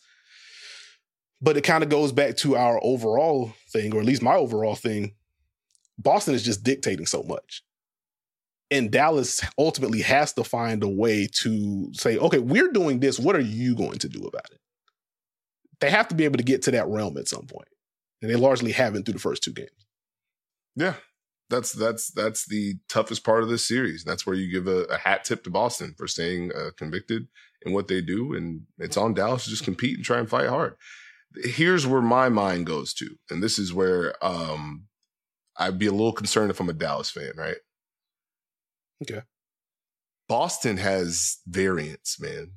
But it kind of goes back to our overall thing, or at least my overall thing. Boston is just dictating so much. And Dallas ultimately has to find a way to say, okay, we're doing this. What are you going to do about it? They have to be able to get to that realm at some point. And they largely haven't through the first two games. Yeah, that's that's that's the toughest part of this series. That's where you give a, a hat tip to Boston for staying uh, convicted in what they do. And it's on Dallas to just compete and try and fight hard. Here's where my mind goes to. And this is where um, I'd be a little concerned if I'm a Dallas fan, right? Okay. Boston has variance, man.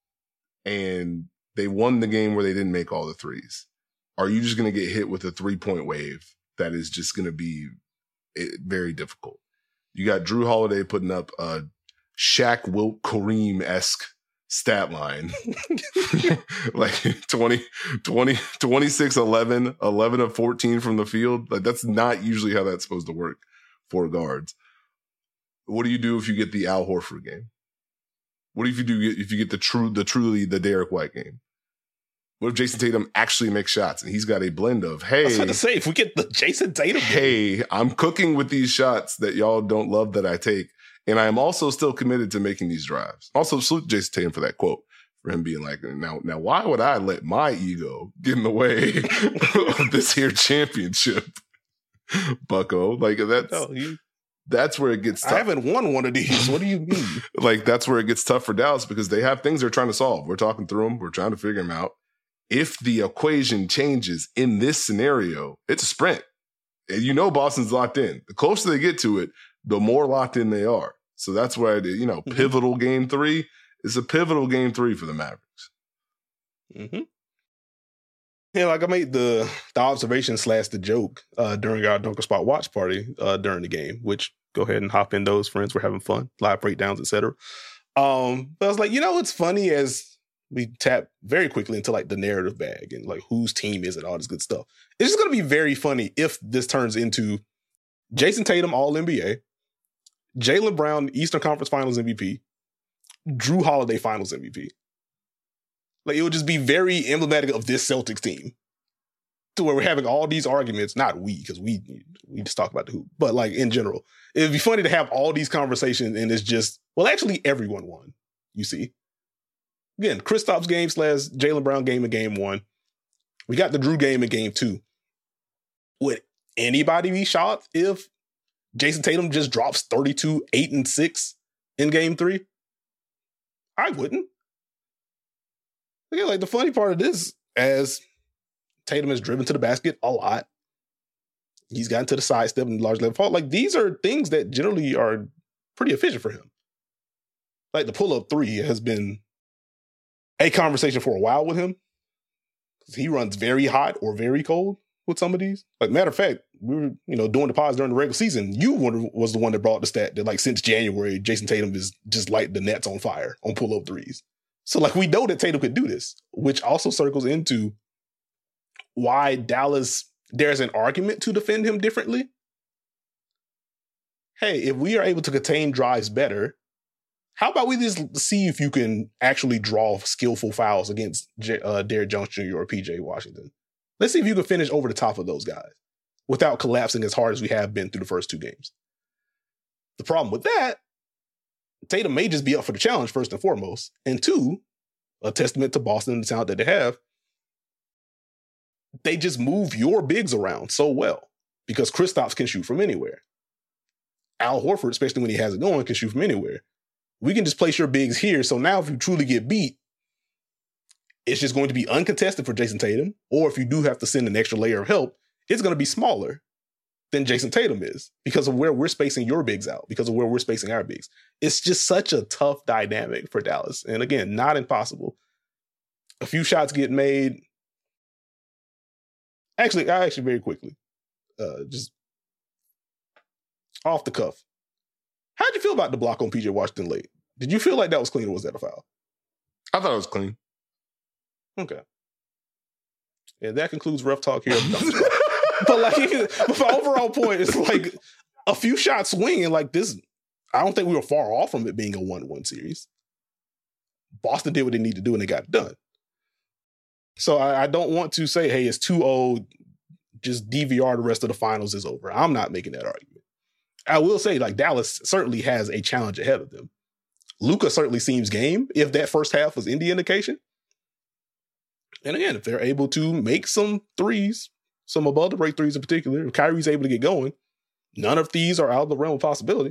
And they won the game where they didn't make all the threes. Are you just going to get hit with a three-point wave that is just going to be very difficult? You got Drew Holiday putting up a Shaq, Wilt, Kareem-esque stat line. Like twenty, twenty, twenty-six, eleven, eleven of fourteen from the field. Like, that's not usually how that's supposed to work for guards. What do you do if you get the Al Horford game? What if you do if you get the true, the truly the Derek White game? What if Jason Tatum actually makes shots and he's got a blend of, hey, I was about to say, if we get the Jason Tatum game. Hey, I'm cooking with these shots that y'all don't love that I take, and I am also still committed to making these drives. Also, salute Jason Tatum for that quote, for him being like, now, now, why would I let my ego get in the way of this here championship, Bucko? Like, that's No, you- that's where it gets tough. I haven't won one of these. What do you mean? Like, that's where it gets tough for Dallas because they have things they're trying to solve. We're talking through them. We're trying to figure them out. If the equation changes in this scenario, it's a sprint. And you know Boston's locked in. The closer they get to it, the more locked in they are. So that's why, you know, Mm-hmm. pivotal game three is a pivotal game three for the Mavericks. Mm-hmm. Yeah, like I made the the observation slash the joke uh, during our Dunker Spot watch party uh, during the game, which go ahead and hop in those, friends. We're having fun, live breakdowns, et cetera. Um, but I was like, you know, it's funny as we tap very quickly into like the narrative bag and like whose team is it, all this good stuff. It's just going to be very funny if this turns into Jason Tatum, All N B A, Jaylen Brown, Eastern Conference Finals M V P, Drew Holiday Finals M V P. Like, it would just be very emblematic of this Celtics team to where we're having all these arguments, not we, because we we just talk about the hoop, but like in general, it'd be funny to have all these conversations and it's just, well, actually everyone won, you see. Again, Kristaps game slash Jaylen Brown game in game one. We got the Drew game in game two. Would anybody be shocked if Jason Tatum just drops thirty-two, eight, and six in game three? I wouldn't. Again, like the funny part of this, as Tatum is driven to the basket a lot, he's gotten to the sidestep and large level fault. Like, these are things that generally are pretty efficient for him. Like, the pull-up three has been a conversation for a while with him. He runs very hot or very cold with some of these. Like, matter of fact, we were, you know, doing the pods during the regular season. You was the one that brought the stat that, like, since January, Jason Tatum is just lighting the nets on fire on pull-up threes. So, like, we know that Tatum could do this, which also circles into why Dallas, there's an argument to defend him differently. Hey, if we are able to contain drives better, how about we just see if you can actually draw skillful fouls against J- uh, Derrick Jones Junior or P J Washington? Let's see if you can finish over the top of those guys without collapsing as hard as we have been through the first two games. The problem with that, Tatum may just be up for the challenge, first and foremost. And two, a testament to Boston and the talent that they have, they just move your bigs around so well because Kristaps can shoot from anywhere. Al Horford, especially when he has it going, can shoot from anywhere. We can just place your bigs here. So now if you truly get beat, it's just going to be uncontested for Jason Tatum. Or if you do have to send an extra layer of help, it's going to be smaller than Jason Tatum is because of where we're spacing your bigs out, because of where we're spacing our bigs. It's just such a tough dynamic for Dallas. And again, not impossible. A few shots get made. Actually, I actually very quickly, uh, just off the cuff. How'd you feel about the block on P J Washington late? Did you feel like that was clean or was that a foul? I thought it was clean. Okay. And that concludes rough talk here. But like, but my overall point is like a few shots swing and like this. I don't think we were far off from it being a one-one series. Boston did what they needed to do and they got it done. So I, I don't want to say, hey, it's two oh, just D V R the rest of the finals is over. I'm not making that argument. I will say, like, Dallas certainly has a challenge ahead of them. Luka certainly seems game, if that first half was any indication. And again, if they're able to make some threes, some above the break threes in particular, if Kyrie's able to get going, none of these are out of the realm of possibility.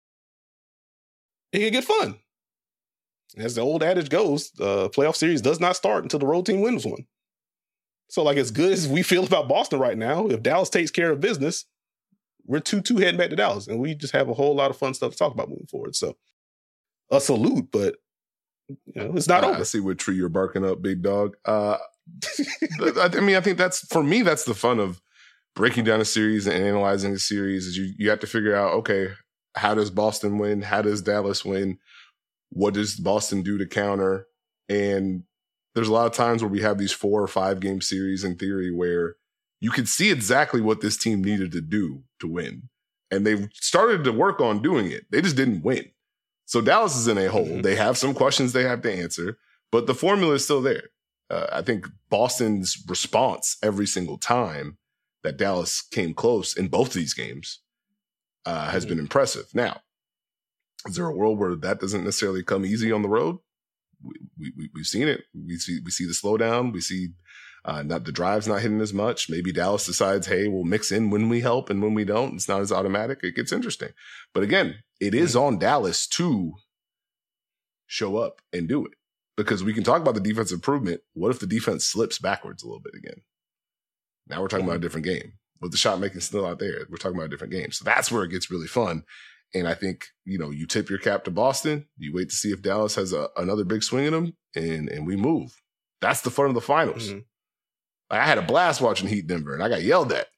It can get fun. As the old adage goes, the playoff series does not start until the road team wins one. So, like, as good as we feel about Boston right now, if Dallas takes care of business, we're two two heading back to Dallas, and we just have a whole lot of fun stuff to talk about moving forward. So, a salute, but you know, it's not uh, over. I see what tree you're barking up, big dog. Uh, I mean, I think that's, for me, that's the fun of breaking down a series and analyzing a series is you, you have to figure out, okay, how does Boston win? How does Dallas win? What does Boston do to counter? And there's a lot of times where we have these four or five game series in theory where you can see exactly what this team needed to do to win. And they've started to work on doing it. They just didn't win. So Dallas is in a hole. Mm-hmm. They have some questions they have to answer, but the formula is still there. Uh, I think Boston's response every single time that Dallas came close in both of these games uh, has mm-hmm. been impressive. Now, is there a world where that doesn't necessarily come easy on the road? We, we, we've seen it. We see we see the slowdown. We see uh, not the drives not hitting as much. Maybe Dallas decides, hey, we'll mix in when we help and when we don't. It's not as automatic. It gets interesting. But again, it is on Dallas to show up and do it. Because we can talk about the defense improvement. What if the defense slips backwards a little bit again? Now we're talking about a different game. With the shot making still out there, we're talking about a different game. So that's where it gets really fun. And I think, you know, you tip your cap to Boston. You wait to see if Dallas has a, another big swing in them, and, and we move. That's the fun of the finals. Mm-hmm. Like, I had a blast watching Heat Denver, and I got yelled at.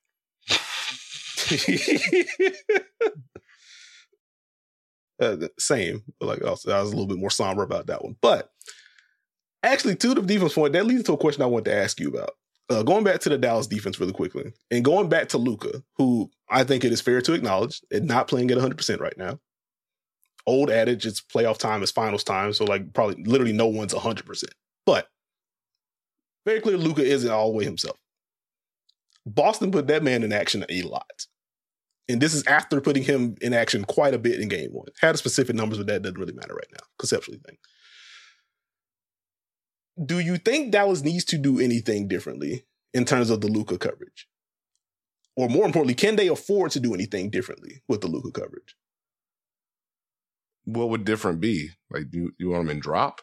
uh, same. But like, also, I was a little bit more somber about that one. But actually, to the defense point, that leads to a question I wanted to ask you about. Uh, going back to the Dallas defense really quickly, and going back to Luka, who I think it is fair to acknowledge is not playing at one hundred percent right now. Old adage, it's playoff time, it's finals time, so like probably literally no one's one hundred percent. But very clear Luka isn't all the way himself. Boston put that man in action a lot. And this is after putting him in action quite a bit in game one. Had specific numbers, but that doesn't really matter right now, conceptually thing. Do you think Dallas needs to do anything differently in terms of the Luka coverage? Or more importantly, can they afford to do anything differently with the Luka coverage? What would different be? Like, do you, you want them in drop?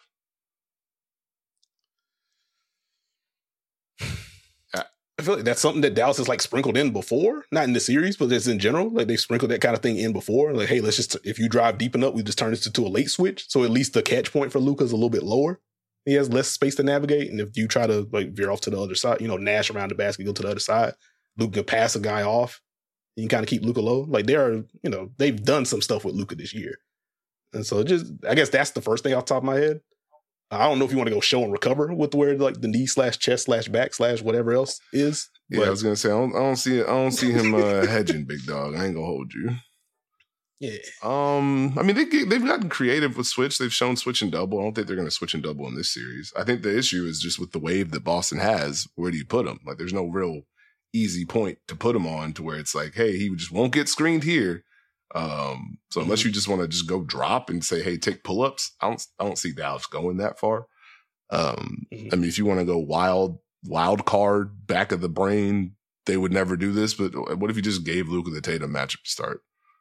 I feel like that's something that Dallas has like sprinkled in before, not in the series, but just in general. Like they've sprinkled that kind of thing in before. Like, hey, let's just, if you drive deep enough, we just turn this into a late switch. So at least the catch point for Luka is a little bit lower. He has less space to navigate. And if you try to like veer off to the other side, you know, Nash around the basket, go to the other side, Luka can pass a guy off. You can kind of keep Luka low. Like there are, you know, they've done some stuff with Luka this year. And so just, I guess that's the first thing off the top of my head. I don't know if you want to go show and recover with where like the knee slash chest slash back slash whatever else is. Yeah, but I was gonna say I don't, I don't see I don't see him uh, hedging, big dog. I ain't gonna hold you. Yeah. Um. I mean, they they've gotten creative with switch. They've shown switch and double. I don't think they're gonna switch and double in this series. I think the issue is just with the wave that Boston has. Where do you put them? Like, there's no real easy point to put him on to where it's like, hey, he just won't get screened here. Um, so unless mm-hmm. you just want to just go drop and say, hey, take pull-ups, I don't, I don't see Dallas going that far. Um, mm-hmm. I mean, if you want to go wild, wild card, back of the brain, they would never do this. But what if you just gave Luka the Tatum matchup to start?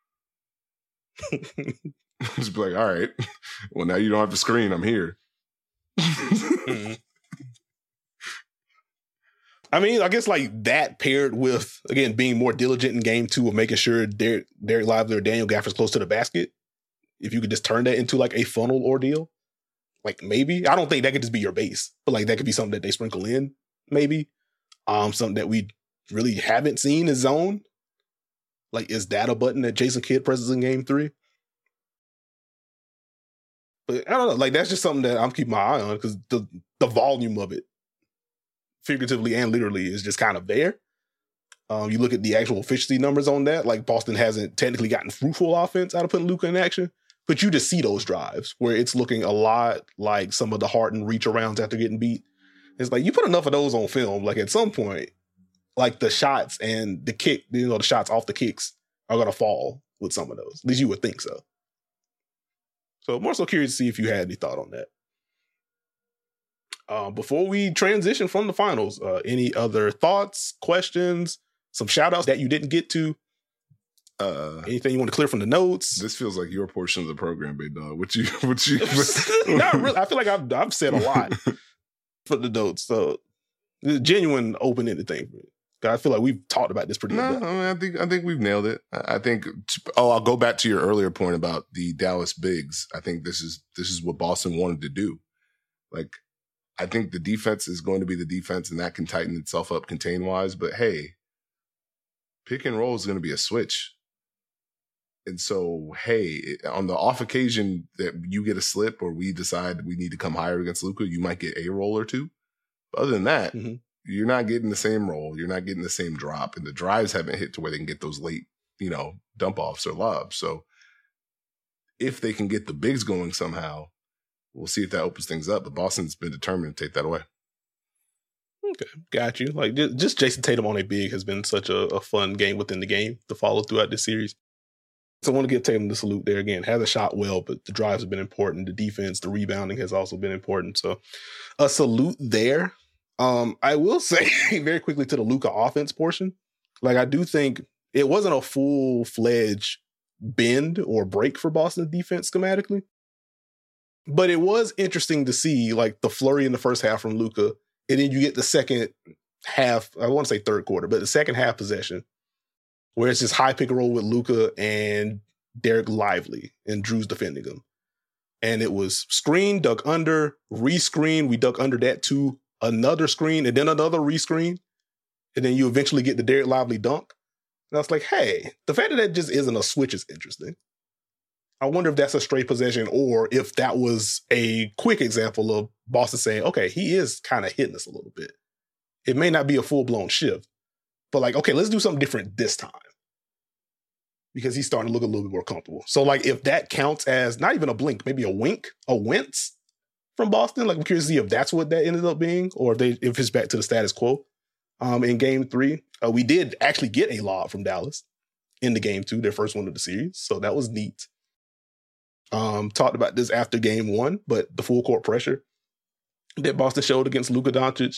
Just be like, all right, well, now you don't have to screen. I'm here. mm-hmm. I mean, I guess like that paired with, again, being more diligent in game two of making sure Derek, Derek Lively or Daniel Gafford's close to the basket. If you could just turn that into like a funnel ordeal, like maybe, I don't think that could just be your base, but like that could be something that they sprinkle in, maybe. Um, something that we really haven't seen is zone. Like, is that a button that Jason Kidd presses in game three? But I don't know. Like, that's just something that I'm keeping my eye on because the, the volume of it, figuratively and literally, is just kind of there. Um, you look at the actual efficiency numbers on that. Like, Boston hasn't technically gotten fruitful offense out of putting Luka in action. But you just see those drives where it's looking a lot like some of the Harden reach arounds after getting beat. It's like, you put enough of those on film, like at some point, like the shots and the kick, you know, the shots off the kicks are going to fall with some of those. At least you would think so. So more so curious to see if you had any thought on that. Uh, before we transition from the finals, uh, any other thoughts, questions, some shout outs that you didn't get to? Uh, Anything you want to clear from the notes? This feels like your portion of the program, big dog. What you, what you? Not really. I feel like I've I've said a lot for the notes. So, it's a genuine open-ended thing for me. I feel like we've talked about this pretty no, much. I, mean, I think I think we've nailed it. I think. Oh, I'll go back to your earlier point about the Dallas bigs. I think this is this is what Boston wanted to do. Like, I think the defense is going to be the defense, and that can tighten itself up contain wise. But hey, pick and roll is going to be a switch. And so, hey, on the off occasion that you get a slip or we decide we need to come higher against Luka, you might get a roll or two. But other than that, mm-hmm. you're not getting the same roll. You're not getting the same drop. And the drives haven't hit to where they can get those late, you know, dump offs or lobs. So if they can get the bigs going somehow, we'll see if that opens things up. But Boston's been determined to take that away. Okay, got you. Like, just Jason Tatum on a big has been such a, a fun game within the game to follow throughout this series. So I want to give Tatum the salute there again. Hasn't shot well, but the drives have been important. The defense, the rebounding has also been important. So a salute there. Um, I will say very quickly to the Luka offense portion. Like, I do think it wasn't a full-fledged bend or break for Boston's defense schematically. But it was interesting to see, like, the flurry in the first half from Luka. And then you get the second half, I want to say third quarter, but the second half possession, where it's just high pick and roll with Luka and Derek Lively, and Drew's defending him. And it was screen, duck under, re-screen, we duck under that too, another screen, and then another re-screen. And then you eventually get the Derek Lively dunk. And I was like, hey, the fact that that just isn't a switch is interesting. I wonder if that's a straight possession or if that was a quick example of Boston saying, okay, he is kind of hitting us a little bit. It may not be a full-blown shift, but like, okay, let's do something different this time. Because he's starting to look a little bit more comfortable. So like, if that counts as not even a blink, maybe a wink, a wince from Boston, like I'm curious to see if that's what that ended up being or if they if it's back to the status quo. Um, in game three, uh, we did actually get a lob from Dallas in the game two, their first one of the series. So that was neat. Um, talked about this after game one, but the full court pressure that Boston showed against Luka Doncic.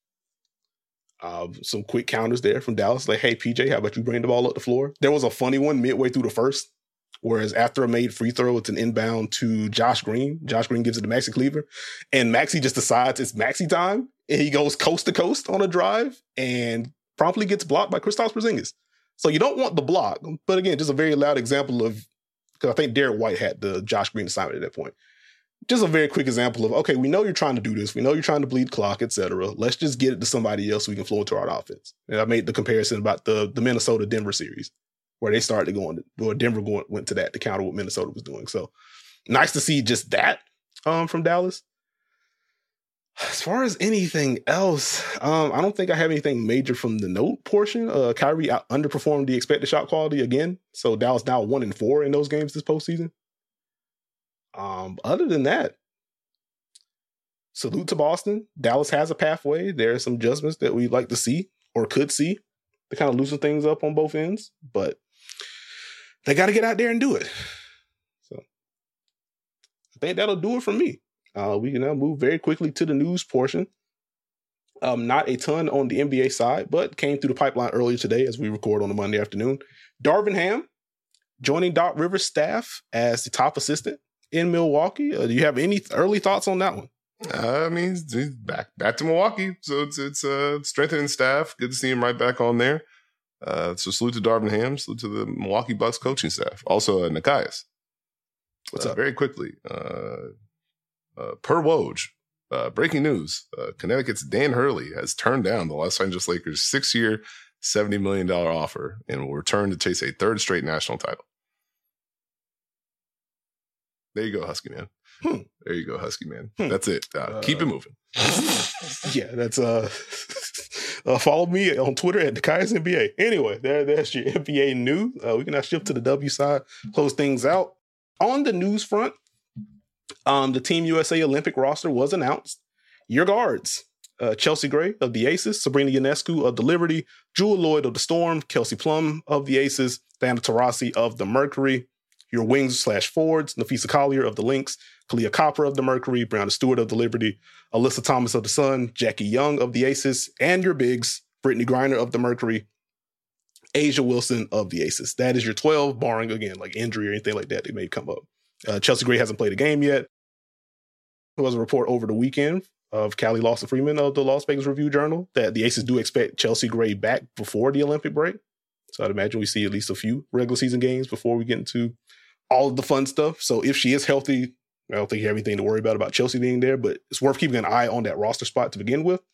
Uh, some quick counters there from Dallas. Like, hey, P J, how about you bring the ball up the floor? There was a funny one midway through the first, whereas after a made free throw, it's an inbound to Josh Green. Josh Green gives it to Maxi Kleber, and Maxi just decides it's Maxi time, and he goes coast to coast on a drive and promptly gets blocked by Kristaps Porzingis. So you don't want the block, but again, just a very loud example of, because I think Derek White had the Josh Green assignment at that point. Just a very quick example of, okay, we know you're trying to do this. We know you're trying to bleed clock, et cetera. Let's just get it to somebody else so we can flow into our offense. And I made the comparison about the, the Minnesota-Denver series where they started going, or Denver going, went to that to counter what Minnesota was doing. So nice to see just that um, from Dallas. As far as anything else, um, I don't think I have anything major from the note portion. Uh, Kyrie out- underperformed the expected shot quality again. So Dallas now one and four in those games this postseason. Um, other than that, salute to Boston. Dallas has a pathway. There are some adjustments that we'd like to see or could see to kind of loosen things up on both ends, but they got to get out there and do it. So I think that'll do it for me. Uh, we can now move very quickly to the news portion. Um, not a ton on the N B A side, but came through the pipeline earlier today as we record on a Monday afternoon. Darvin Ham joining Doc Rivers' staff as the top assistant in Milwaukee. Uh, do you have any early thoughts on that one? Uh, I mean, he's back back to Milwaukee, so it's it's uh, strengthening staff. Good to see him right back on there. Uh, so salute to Darvin Ham, salute to the Milwaukee Bucks coaching staff. Also, uh, Nekias. What's uh, up? Very quickly, uh, uh, per Woj, uh, breaking news: uh, Connecticut's Dan Hurley has turned down the Los Angeles Lakers' six-year, seventy million dollars offer and will return to chase a third straight national title. There you go, Husky Man. Hmm. There you go, Husky Man. Hmm. That's it. Uh, uh, keep it moving. Yeah, that's uh, uh follow me on Twitter at Nekias N B A. Anyway, there, there's your N B A news. Uh, we can now shift to the W side, close things out. On the news front, um, the Team U S A Olympic roster was announced. Your guards, uh, Chelsea Gray of the Aces, Sabrina Ionescu of the Liberty, Jewel Lloyd of the Storm, Kelsey Plum of the Aces, Diana Taurasi of the Mercury. Your wings slash forwards, Nafisa Collier of the Lynx, Kalia Copper of the Mercury, Brianna Stewart of the Liberty, Alyssa Thomas of the Sun, Jackie Young of the Aces, and your bigs, Brittany Griner of the Mercury, Asia Wilson of the Aces. That is your twelve, barring, again, like injury or anything like that that may come up. Uh, Chelsea Gray hasn't played a game yet. There was a report over the weekend of Callie Lawson Freeman of the Las Vegas Review-Journal that the Aces do expect Chelsea Gray back before the Olympic break. So I'd imagine we see at least a few regular season games before we get into all of the fun stuff. So if she is healthy, I don't think you have anything to worry about about Chelsea being there, but it's worth keeping an eye on that roster spot to begin with.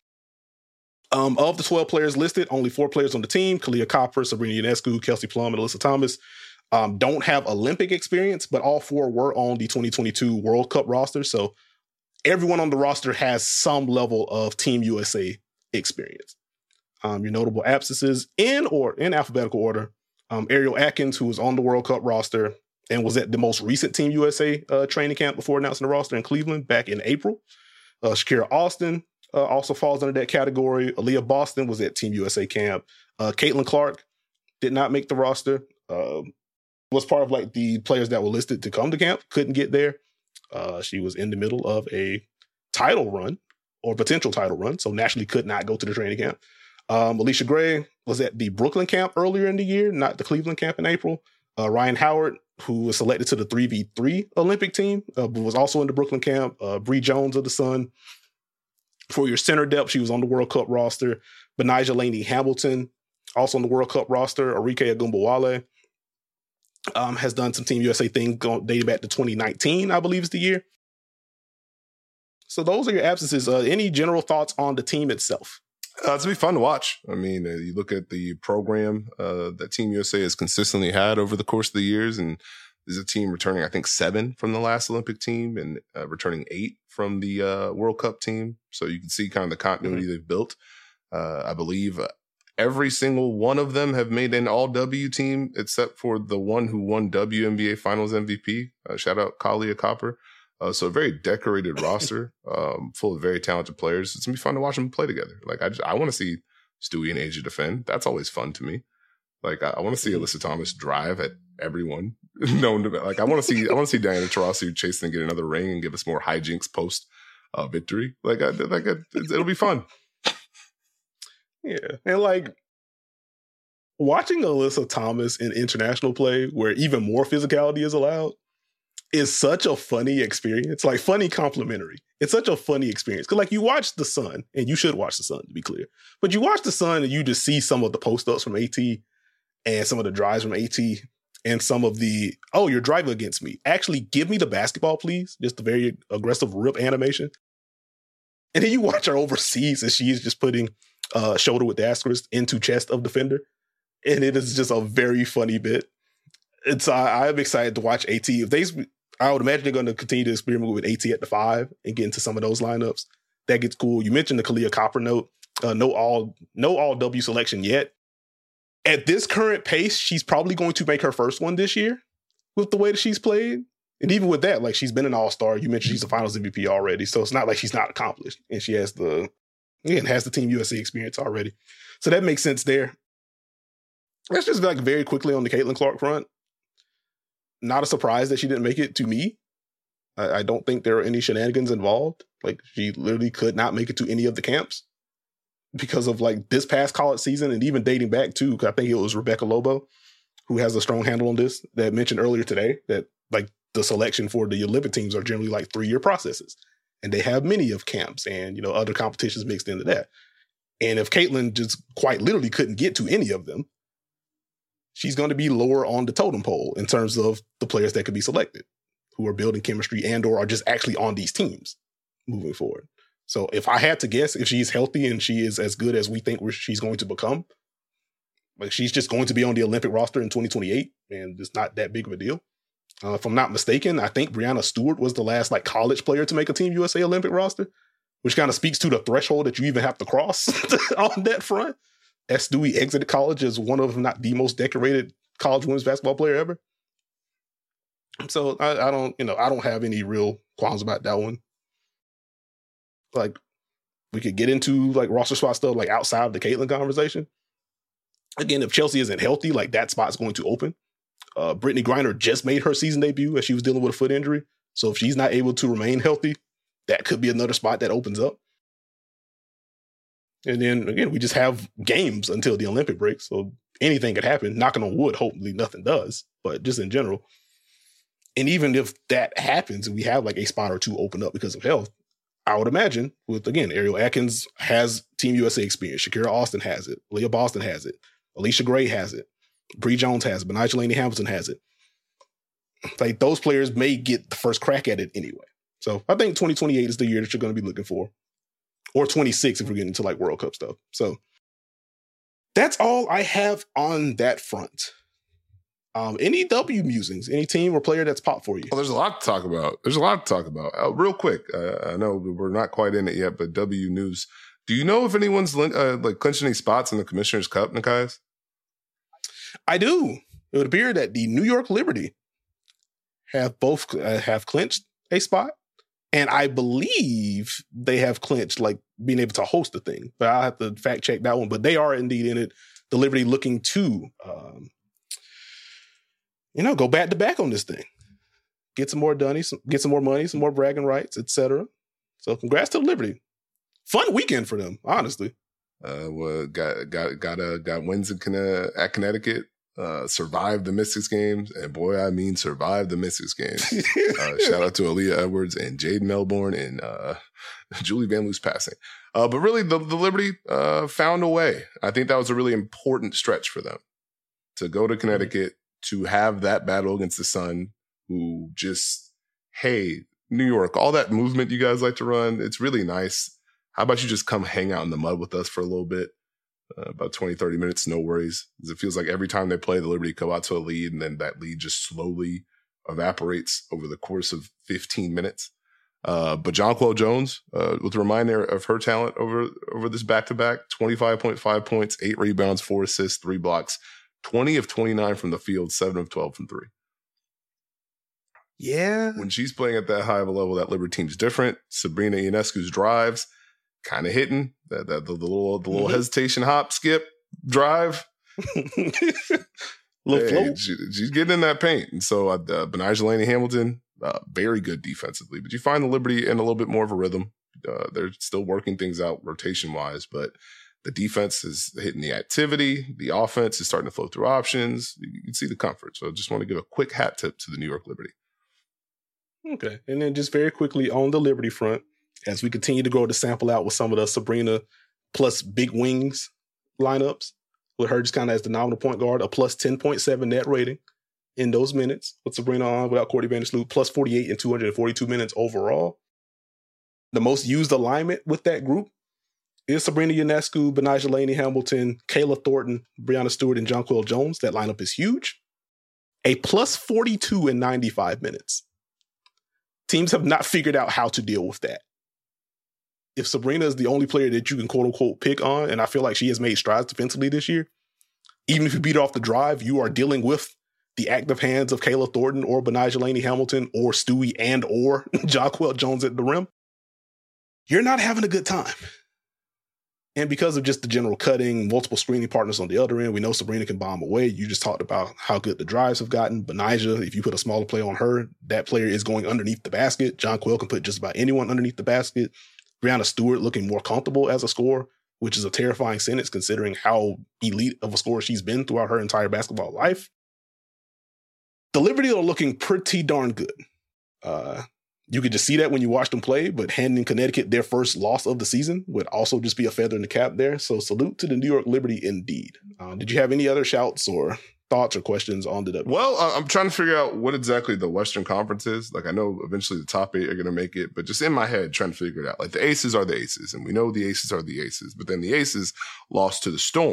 Um, of the twelve players listed, only four players on the team, Kalia Copper, Sabrina Ionescu, Kelsey Plum, and Alyssa Thomas, um, don't have Olympic experience, but all four were on the twenty twenty-two World Cup roster. So everyone on the roster has some level of Team U S A experience. Um, your notable absences in or in alphabetical order, um, Ariel Atkins, who was on the World Cup roster and was at the most recent Team U S A uh, training camp before announcing the roster in Cleveland back in April. Uh, Shakira Austin uh, also falls under that category. Aaliyah Boston was at Team U S A camp. Uh, Caitlin Clark did not make the roster. Uh, was part of like the players that were listed to come to camp, couldn't get there. Uh, she was in the middle of a title run or potential title run, so naturally could not go to the training camp. Um, Alicia Gray was at the Brooklyn camp earlier in the year, not the Cleveland camp in April. Uh, Ryan Howard, who was selected to the three v three Olympic team, uh, but was also in the Brooklyn camp. Uh, Bree Jones of the Sun. For your center depth, she was on the World Cup roster. Benijah Laney Hamilton, also on the World Cup roster. Arike Agumbawale um, has done some Team U S A thing going, dating back to twenty nineteen, I believe is the year. So those are your absences. Uh, any general thoughts on the team itself? Uh, it's going to be fun to watch. I mean, uh, you look at the program uh, that Team U S A has consistently had over the course of the years, and there's a team returning, I think, seven from the last Olympic team and uh, returning eight from the uh, World Cup team. So you can see kind of the continuity mm-hmm. they've built. Uh, I believe uh, every single one of them have made an all-W team except for the one who won W N B A Finals M V P. Uh, shout out Kalia Copper. Uh, so a very decorated roster, um, full of very talented players. It's gonna be fun to watch them play together. Like I, just, I want to see Stewie and Asia defend. That's always fun to me. Like I, I want to see Alyssa Thomas drive at everyone known to. Like I want to see, I want to see Diana Taurasi chase and get another ring and give us more hijinks post uh, victory. Like I, like I, it'll be fun. Yeah, and like watching Alyssa Thomas in international play, where even more physicality is allowed, is such a funny experience, like funny complimentary. It's such a funny experience. Because like you watch The Sun, and you should watch The Sun to be clear, but you watch The Sun and you just see some of the post-ups from AT and some of the drives from AT and some of the, oh, you're driving against me. Actually, give me the basketball, please. Just the very aggressive rip animation. And then you watch her overseas and she's just putting uh, shoulder with the asterisk into chest of defender. And it is just a very funny bit. It's uh, I'm excited to watch AT. If they, I would imagine they're going to continue to experiment with AT at the five and get into some of those lineups. That gets cool. You mentioned the Kalia Copper note. Uh, no all, no all W selection yet. At this current pace, she's probably going to make her first one this year with the way that she's played. And even with that, like she's been an all-star. You mentioned she's a finals M V P already. So it's not like she's not accomplished. And she has the, again, has the Team U S A experience already. So that makes sense there. Let's just like very quickly on the Caitlin Clark front. Not a surprise that she didn't make it to me. I, I don't think there are any shenanigans involved. Like she literally could not make it to any of the camps because of like this past college season and even dating back to, I think it was Rebecca Lobo, who has a strong handle on this, that mentioned earlier today that like the selection for the Olympic teams are generally like three-year processes. And they have many of camps and, you know, other competitions mixed into that. And if Caitlin just quite literally couldn't get to any of them, she's going to be lower on the totem pole in terms of the players that could be selected who are building chemistry and or are just actually on these teams moving forward. So if I had to guess, if she's healthy and she is as good as we think she's going to become, Like she's just going to be on the Olympic roster in twenty twenty-eight, and it's not that big of a deal. Uh, if I'm not mistaken, I think Breanna Stewart was the last like college player to make a Team U S A Olympic roster, which kind of speaks to the threshold that you even have to cross on that front. S. Stewie exited college as one of, if not the most decorated college women's basketball player ever. So I, I don't, you know, I don't have any real qualms about that one. Like, we could get into like roster spot stuff like outside of the Caitlin conversation. Again, if Chelsea isn't healthy, like that spot's going to open. Uh, Brittany Griner just made her season debut as she was dealing with a foot injury. So if she's not able to remain healthy, that could be another spot that opens up. And then again, we just have games until the Olympic break. So anything could happen. Knocking on wood, hopefully nothing does, but just in general. And even if that happens and we have like a spot or two open up because of health, I would imagine with, again, Ariel Atkins has Team U S A experience. Shakira Austin has it. Leah Boston has it. Alicia Gray has it. Bree Jones has it. Benijah Laney Hamilton has it. Like those players may get the first crack at it anyway. So I think twenty twenty-eight is the year that you're going to be looking for. Or twenty-six if we're getting into like World Cup stuff. So that's all I have on that front. Um, any W musings, any team or player that's popped for you? Well, there's a lot to talk about. There's a lot to talk about. Uh, real quick, uh, I know we're not quite in it yet, but W news. Do you know if anyone's uh, like clinching any spots in the Commissioner's Cup, Nekias? I do. It would appear that the New York Liberty have both uh, have clinched a spot. And I believe they have clinched, like, being able to host the thing. But I'll have to fact check that one. But they are indeed in it. The Liberty looking to, um, you know, go back to back on this thing. Get some more dunny, some, get some more money, some more bragging rights, et cetera. So congrats to the Liberty. Fun weekend for them, honestly. Uh, well, got got got uh, got wins in Conne- at Connecticut. Uh, survived the Mystics games, and boy, I mean, survived the Mystics games. Uh, shout out to Aaliyah Edwards and Jade Melbourne and uh, Julie Van Loos passing. Uh, but really, the, the Liberty uh, found a way. I think that was a really important stretch for them to go to Connecticut, to have that battle against the Sun, who just, hey, New York, all that movement you guys like to run, it's really nice. How about you just come hang out in the mud with us for a little bit? Uh, about twenty, thirty minutes, no worries. It feels like every time they play, the Liberty go out to a lead, and then that lead just slowly evaporates over the course of fifteen minutes. Uh, but Jonquel Jones, uh, with a reminder of her talent over, over this back-to-back, twenty-five point five points, eight rebounds, four assists, three blocks, twenty of twenty-nine from the field, seven of twelve from three. Yeah. When she's playing at that high of a level, that Liberty team's different. Sabrina Ionescu's drives, kind of hitting that, that the, the little the little mm-hmm. hesitation, hop, skip, drive. little hey, she, she's getting in that paint, and so uh, uh, Benijah Laney Hamilton, uh, very good defensively. But you find the Liberty in a little bit more of a rhythm. Uh, they're still working things out rotation wise, but the defense is hitting the activity. The offense is starting to flow through options. You can see the comfort. So I just want to give a quick hat tip to the New York Liberty. Okay, and then just very quickly on the Liberty front, as we continue to grow the sample out with some of the Sabrina plus big wings lineups, with her just kind of as the nominal point guard, a plus ten point seven net rating in those minutes with Sabrina on without Courtney Vandersloot, plus forty-eight in two hundred forty-two minutes overall. The most used alignment with that group is Sabrina Ionescu, Benijah Laney Hamilton, Kayla Thornton, Breanna Stewart, and Jonquel Jones. That lineup is huge. A plus forty-two in ninety-five minutes. Teams have not figured out how to deal with that. If Sabrina is the only player that you can quote unquote pick on, and I feel like she has made strides defensively this year, even if you beat her off the drive, you are dealing with the active hands of Kayla Thornton or Benijah Laney Hamilton or Stewie and or Jonquel Jones at the rim. You're not having a good time. And because of just the general cutting, multiple screening partners on the other end, we know Sabrina can bomb away. You just talked about how good the drives have gotten. Benijah, if you put a smaller player on her, that player is going underneath the basket. Jonquel can put just about anyone underneath the basket. Breanna Stewart looking more comfortable as a scorer, which is a terrifying sentence considering how elite of a scorer she's been throughout her entire basketball life. The Liberty are looking pretty darn good. Uh, you could just see that when you watch them play, but handing Connecticut their first loss of the season would also just be a feather in the cap there. So salute to the New York Liberty indeed. Uh, did you have any other shouts or thoughts or questions on the W? Well, I'm trying to figure out what exactly the Western Conference is. Like, I know eventually the top eight are going to make it, but just in my head, trying to figure it out. Like, the Aces are the Aces, and we know the Aces are the Aces, but then the Aces lost to the Storm,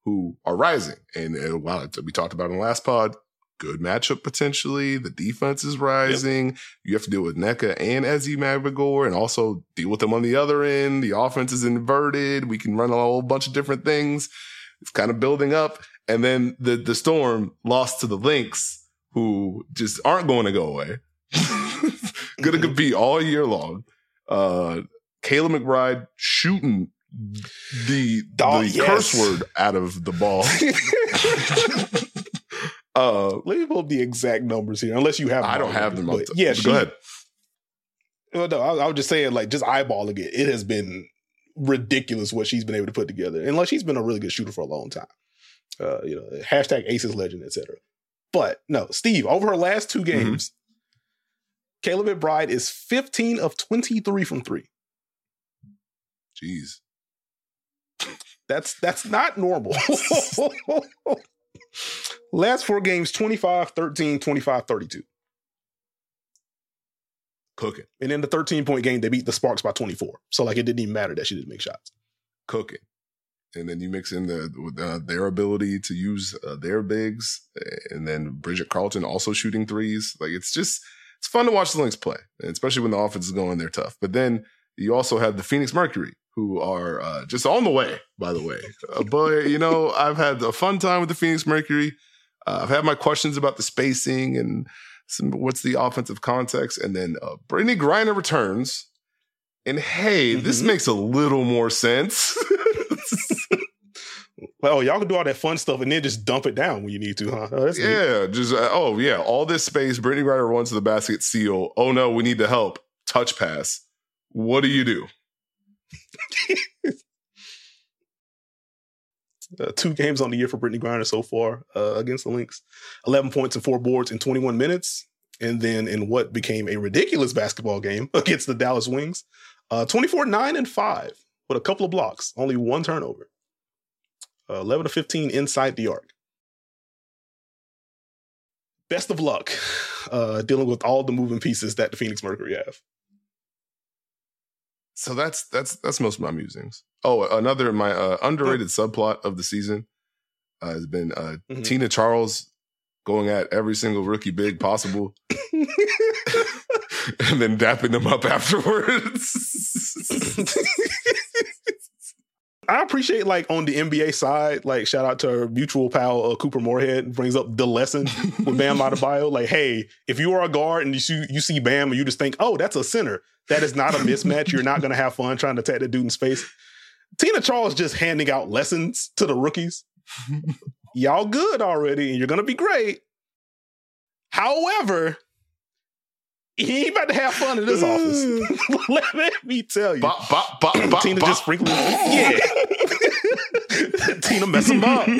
who are rising. And, and while we talked about in the last pod, good matchup potentially. The defense is rising. Yep. You have to deal with Nneka and Ezi Magbegor and also deal with them on the other end. The offense is inverted. We can run a whole bunch of different things. It's kind of building up. And then the, the Storm lost to the Lynx, who just aren't going to go away. Going to compete all year long. Uh, Kayla McBride shooting the, oh, the yes. curse word out of the ball. uh, Let me pull up the exact numbers here, unless you have them. I don't have them. But yeah, she, go ahead. Well, no, I, I was just saying, like, just eyeballing it, it has been ridiculous what she's been able to put together. And like, she's been a really good shooter for a long time. Uh, you know, hashtag Aces legend, et cetera. But no, Steve, over her last two games, mm-hmm. Kayla McBride is fifteen of twenty-three from three. Jeez. That's that's not normal. Last four games, twenty-five, thirteen, twenty-five, thirty-two. Cooking. And in the thirteen-point game, they beat the Sparks by twenty-four. So, like, it didn't even matter that she didn't make shots. Cooking. And then you mix in the uh, their ability to use uh, their bigs, and then Bridget Carlton also shooting threes. Like, it's just, it's fun to watch the Lynx play, especially when the offense is going there tough. But then you also have the Phoenix Mercury, who are uh, just on the way, by the way. Uh, but, you know, I've had a fun time with the Phoenix Mercury. Uh, I've had my questions about the spacing and some, what's the offensive context. And then uh, Brittany Griner returns. And, hey, mm-hmm. this makes a little more sense. Well, y'all can do all that fun stuff and then just dump it down when you need to, huh? Oh, that's yeah, neat. just, uh, oh, yeah, all this space. Brittany Griner runs to the basket, seal. Oh, no, we need the help. Touch pass. What do you do? uh, two games on the year for Brittany Griner so far uh, against the Lynx. eleven points and four boards in twenty-one minutes. And then in what became a ridiculous basketball game against the Dallas Wings, uh, twenty-four, nine, and five with a couple of blocks, only one turnover. Uh, eleven to fifteen inside the arc. Best of luck uh, dealing with all the moving pieces that the Phoenix Mercury have. So that's that's that's most of my musings. Oh, another my uh, underrated oh. subplot of the season uh, has been uh, mm-hmm. Tina Charles going at every single rookie big possible, and then dapping them up afterwards. I appreciate, like, on the N B A side, like, shout out to our mutual pal, uh, Cooper Moorhead, brings up the lesson with Bam Adebayo. Like, hey, if you are a guard and you see, you see Bam and you just think, oh, that's a center, that is not a mismatch. You're not going to have fun trying to attack that dude in space. Tina Charles just handing out lessons to the rookies. Y'all good already, and you're going to be great. However, he ain't about to have fun in this office. Let me tell you. Bop, bop, bop, bop, Tina bop. just sprinkling. Yeah. Tina mess him up.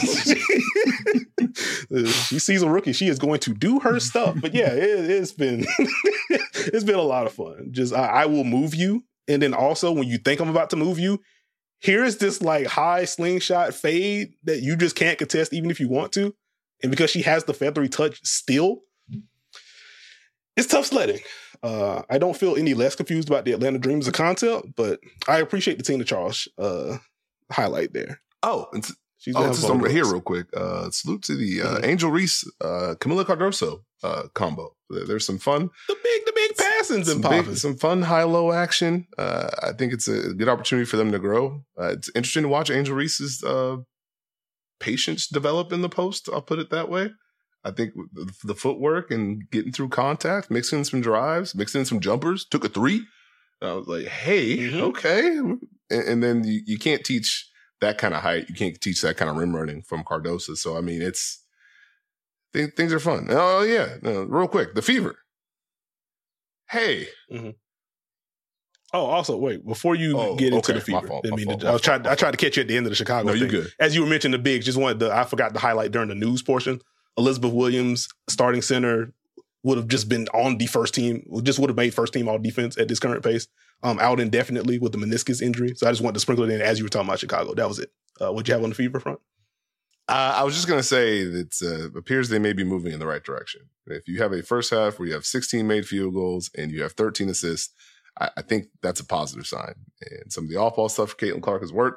She sees a rookie. She is going to do her stuff. But yeah, it, it's been it's been a lot of fun. Just I, I will move you. And then also when you think I'm about to move you, here's this like high slingshot fade that you just can't contest even if you want to. And because she has the feathery touch still, it's tough sledding. Uh, I don't feel any less confused about the Atlanta Dream as a concept, but I appreciate the Tina Charles uh, highlight there. Oh, and She's oh, just over here real quick. Uh, salute to the uh, mm-hmm. Angel Reese, uh, Camila Cardoso uh, combo. There's some fun. The big, the big passings and popping. Some fun high-low action. Uh, I think it's a good opportunity for them to grow. Uh, it's interesting to watch Angel Reese's uh, patience develop in the post. I'll put it that way. I think the, the footwork and getting through contact, mixing in some drives, mixing in some jumpers, took a three. And I was like, hey, mm-hmm. okay. And, and then you, you can't teach that kind of height. You can't teach that kind of rim running from Cardoso. So, I mean, it's th- things are fun. Oh, yeah. No, real quick, the Fever. Hey. Mm-hmm. Oh, also, wait, before you oh, get into okay. the Fever, fault, I mean, fault, I was trying, I tried to catch you at the end of the Chicago no, thing. You good. As you were mentioning the bigs, just wanted to, I forgot to highlight during the news portion, Elizabeth Williams, starting center, would have just been on the first team, just would have made first team all defense at this current pace, um, out indefinitely with the meniscus injury. So I just wanted to sprinkle it in as you were talking about Chicago. That was it. Uh, what'd you have on the Fever front? Uh, I was just going to say that it uh, appears they may be moving in the right direction. If you have a first half where you have sixteen made field goals and you have thirteen assists, I, I think that's a positive sign. And some of the off-ball stuff for Caitlin Clark has worked.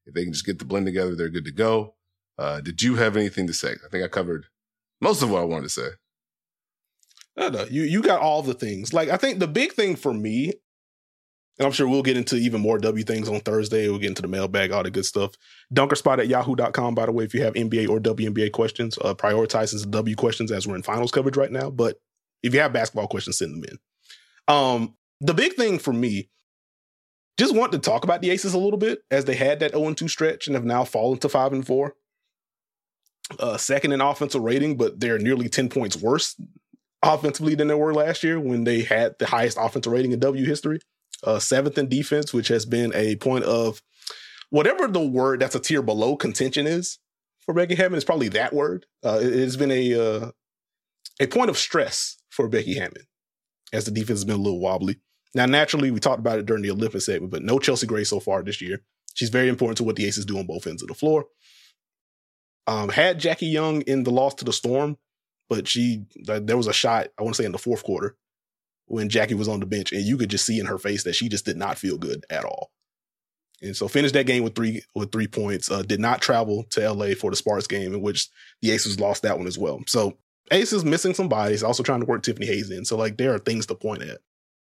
If they can just get the blend together, they're good to go. Uh, did you have anything to say? I think I covered most of what I wanted to say. No, no, you, you got all the things. Like, I think the big thing for me, and I'm sure we'll get into even more W things on Thursday. We'll get into the mailbag, all the good stuff. Dunkerspot at yahoo dot com, by the way, if you have N B A or W N B A questions, uh, prioritizes the W questions as we're in finals coverage right now. But if you have basketball questions, send them in. Um, the big thing for me, just want to talk about the Aces a little bit as they had that oh and two stretch and have now fallen to five and four. Uh, second in offensive rating, but they're nearly ten points worse offensively than they were last year when they had the highest offensive rating in W history. Uh, seventh in defense, which has been a point of whatever the word that's a tier below contention is for Becky Hammon. It's probably that word. Uh, it, it's been a uh, a point of stress for Becky Hammon as the defense has been a little wobbly. Now, naturally, we talked about it during the Olympic segment, but no Chelsea Gray so far this year. She's very important to what the Aces do on both ends of the floor. Um, had Jackie Young in the loss to the Storm, but she uh, there was a shot, I want to say in the fourth quarter, when Jackie was on the bench, and you could just see in her face that she just did not feel good at all. And so finished that game with three with three points, uh, did not travel to L A for the Sparks game, in which the Aces lost that one as well. So Aces missing some bodies, also trying to work Tiffany Hayes in. So like there are things to point at.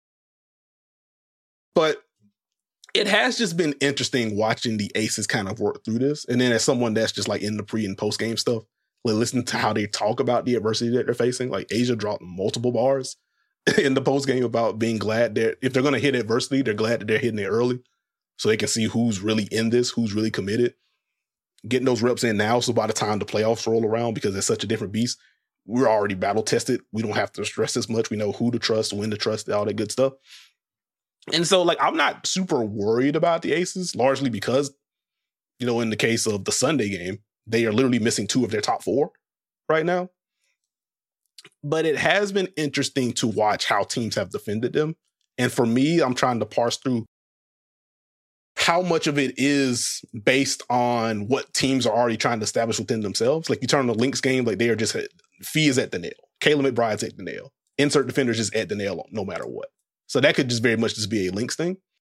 But it has just been interesting watching the Aces kind of work through this. And then as someone that's just like in the pre and post game stuff, like listen to how they talk about the adversity that they're facing. Like A'ja dropped multiple bars in the post game about being glad that if they're going to hit adversity, they're glad that they're hitting it early so they can see who's really in this, who's really committed. Getting those reps in now, so by the time the playoffs roll around, because it's such a different beast, we're already battle tested. We don't have to stress as much. We know who to trust, when to trust, all that good stuff. And so, like, I'm not super worried about the Aces, largely because, you know, in the case of the Sunday game, they are literally missing two of their top four right now. But it has been interesting to watch how teams have defended them. And for me, I'm trying to parse through how much of it is based on what teams are already trying to establish within themselves. Like you turn the Lynx game, like they are just, Fee is at the nail. Kayla McBride's at the nail. Insert defenders is at the nail no matter what. So that could just very much just be a Lynx thing.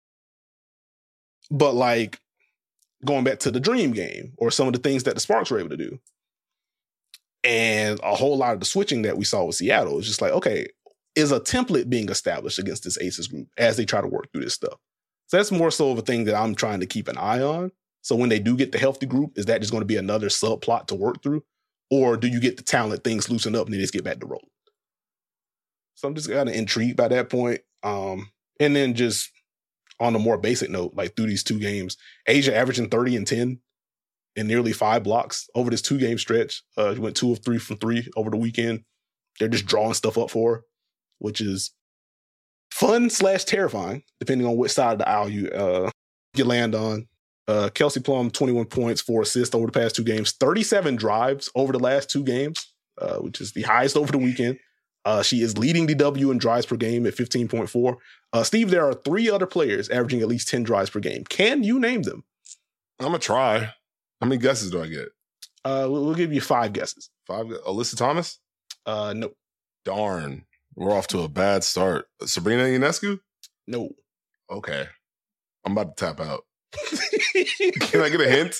But like going back to the Dream game or some of the things that the Sparks were able to do, and a whole lot of the switching that we saw with Seattle is just like, okay, is a template being established against this Aces group as they try to work through this stuff? So that's more so of a thing that I'm trying to keep an eye on. So when they do get the healthy group, is that just going to be another subplot to work through? Or do you get the talent, things loosen up, and they just get back to rolling? So I'm just kind of intrigued by that point. Um, and then just on a more basic note, like through these two games, A'ja averaging thirty and ten and nearly five blocks over this two game stretch. Uh, she went two of three from three over the weekend. They're just drawing stuff up for her, which is fun slash terrifying, depending on which side of the aisle you, uh, you land on. Uh, Kelsey Plum, twenty-one points, four assists over the past two games, thirty-seven drives over the last two games, uh, which is the highest over the weekend. Uh, she is leading the W in drives per game at fifteen point four. Uh, Steve, there are three other players averaging at least ten drives per game. Can you name them? I'm going to try. How many guesses do I get? Uh, we'll, we'll give you five guesses. Five. Alyssa Thomas? Uh, no. Darn. We're off to a bad start. Sabrina Ionescu? No. Okay. I'm about to tap out. Can I get a hint?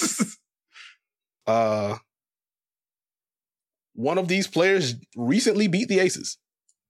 uh, one of these players recently beat the Aces.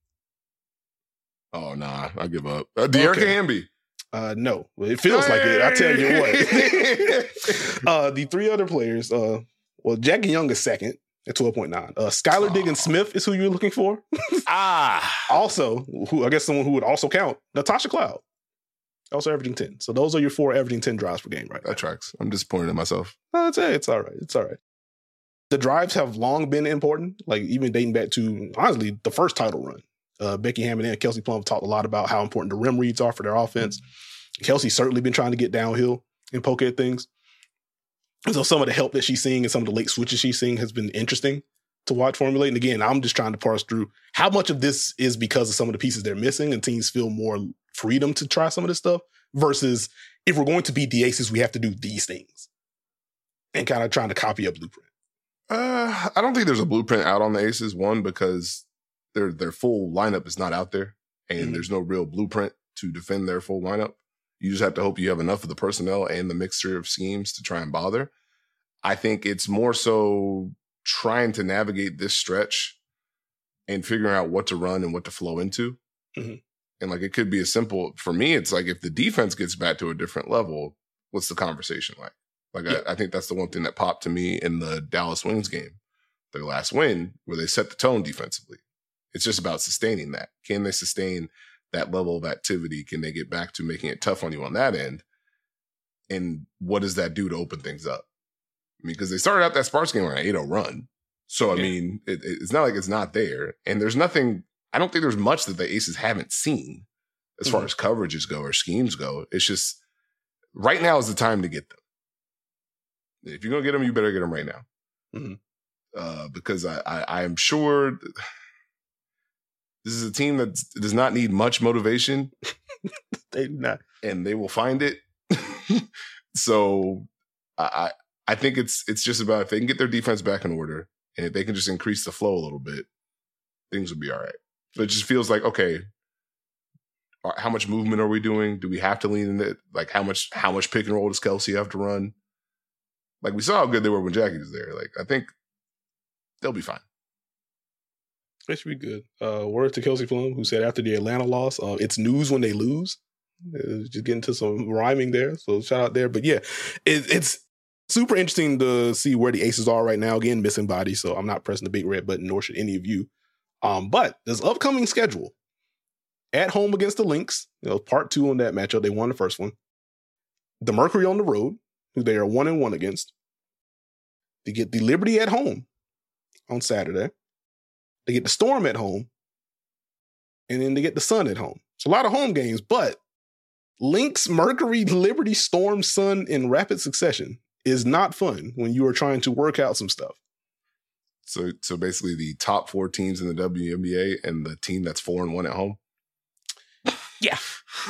Oh, nah. I give up. Uh, De'Erica okay. Hamby. Uh, no. It feels hey! like it. I tell you what. uh, the three other players, uh, well, Jackie Young is second at twelve point nine. Uh, Skylar oh. Diggins-Smith is who you're looking for. ah. Also, who I guess someone who would also count, Natasha Cloud. Also averaging ten. So those are your four averaging ten drives per game right now. That tracks. I'm disappointed in myself. No, it's, it's all right. It's all right. The drives have long been important, like even dating back to, honestly, the first title run. Uh, Becky Hammon and Kelsey Plum talked a lot about how important the rim reads are for their offense. Kelsey's certainly been trying to get downhill and poke at things. And so some of the help that she's seeing and some of the late switches she's seeing has been interesting to watch formulate. And again, I'm just trying to parse through how much of this is because of some of the pieces they're missing and teams feel more freedom to try some of this stuff versus if we're going to beat the Aces, we have to do these things and kind of trying to copy a blueprint. Uh, I don't think there's a blueprint out on the Aces. One, because their their full lineup is not out there and mm-hmm. there's no real blueprint to defend their full lineup. You just have to hope you have enough of the personnel and the mixture of schemes to try and bother. I think it's more so trying to navigate this stretch and figuring out what to run and what to flow into. Mm-hmm. And like, it could be as simple for me. It's like, if the defense gets back to a different level, what's the conversation like? Like, yeah. I, I think that's the one thing that popped to me in the Dallas Wings game, their last win, where they set the tone defensively. It's just about sustaining that. Can they sustain that level of activity? Can they get back to making it tough on you on that end? And what does that do to open things up? I mean, because they started out that Sparks game on an eight oh run. So, I yeah. mean, it, it's not like it's not there. And there's nothing, I don't think there's much that the Aces haven't seen as mm-hmm. far as coverages go or schemes go. It's just, right now is the time to get them. If you're going to get them, you better get them right now. Mm-hmm. Uh, because I, I, I am sure this is a team that does not need much motivation. They do not. And they will find it. So I, I think it's it's just about, if they can get their defense back in order and if they can just increase the flow a little bit, things will be all right. But it just feels like, okay, how much movement are we doing? Do we have to lean in it? Like, how much how much pick and roll does Kelsey have to run? Like, we saw how good they were when Jackie was there. Like, I think they'll be fine. They should be good. Uh, word to Kelsey Plum, who said after the Atlanta loss, uh, it's news when they lose. Uh, just getting to some rhyming there. So shout out there. But yeah, it, it's super interesting to see where the Aces are right now. Again, missing bodies. So I'm not pressing the big red button, nor should any of you. Um, but this upcoming schedule, at home against the Lynx, you know, part two on that matchup. They won the first one. The Mercury on the road, who they are one and one against. They get the Liberty at home on Saturday. They get the Storm at home. And then they get the Sun at home. It's a lot of home games, but Lynx, Mercury, Liberty, Storm, Sun in rapid succession is not fun when you are trying to work out some stuff. So, so basically the top four teams in the W N B A and the team that's four and one at home. Yeah.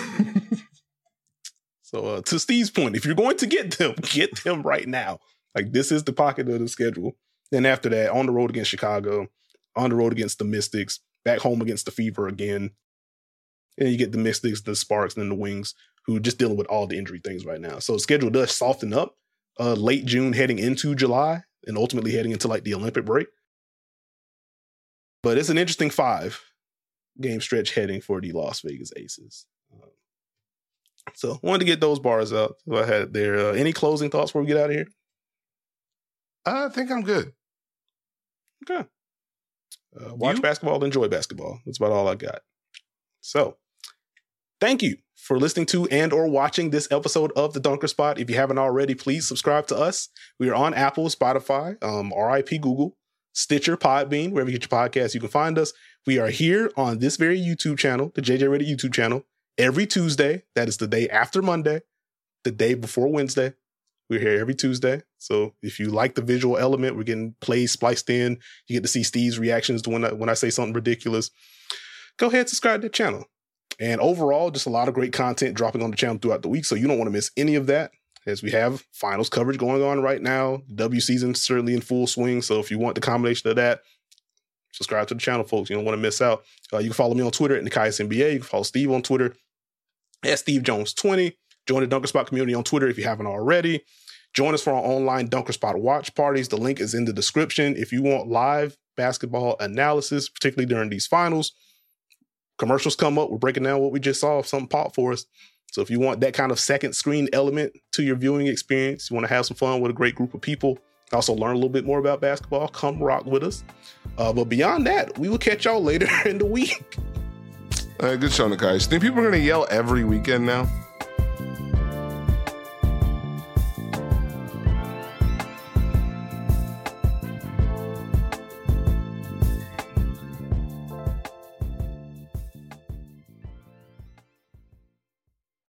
So uh, to Steve's point, if you're going to get them, get them right now. Like, this is the pocket of the schedule. Then after that, on the road against Chicago, on the road against the Mystics, back home against the Fever again. And you get the Mystics, the Sparks, and then the Wings, who are just dealing with all the injury things right now. So the schedule does soften up uh, late June heading into July and ultimately heading into like the Olympic break. But it's an interesting five game stretch heading for the Las Vegas Aces. Um, so wanted to get those bars out. So I had there. Uh, any closing thoughts before we get out of here? I think I'm good. Okay. Uh, watch you? basketball, enjoy basketball. That's about all I got. So thank you for listening to and or watching this episode of The Dunker Spot. If you haven't already, please subscribe to us. We are on Apple, Spotify, um, R I P Google, Stitcher, Podbean, wherever you get your podcasts, you can find us. We are here on this very YouTube channel, the J J Reddit YouTube channel, every Tuesday. That is the day after Monday, the day before Wednesday. We're here every Tuesday. So if you like the visual element, we're getting plays spliced in. You get to see Steve's reactions to when I, when I say something ridiculous. Go ahead and subscribe to the channel. And overall, just a lot of great content dropping on the channel throughout the week. So you don't want to miss any of that, as we have finals coverage going on right now. The W season certainly in full swing. So if you want the combination of that, subscribe to the channel, folks. You don't want to miss out. Uh, you can follow me on Twitter at Nekias N B A. You can follow Steve on Twitter at Steve Jones twenty. Join the Dunker Spot community on Twitter if you haven't already. Join us for our online Dunker Spot watch parties. The link is in the description. If you want live basketball analysis, particularly during these finals, commercials come up. We're breaking down what we just saw. If something popped for us. So if you want that kind of second screen element to your viewing experience, you want to have some fun with a great group of people, also learn a little bit more about basketball, come rock with us. Uh, but beyond that, we will catch y'all later in the week. Uh, good show, Nekias. Think people are going to yell every weekend now?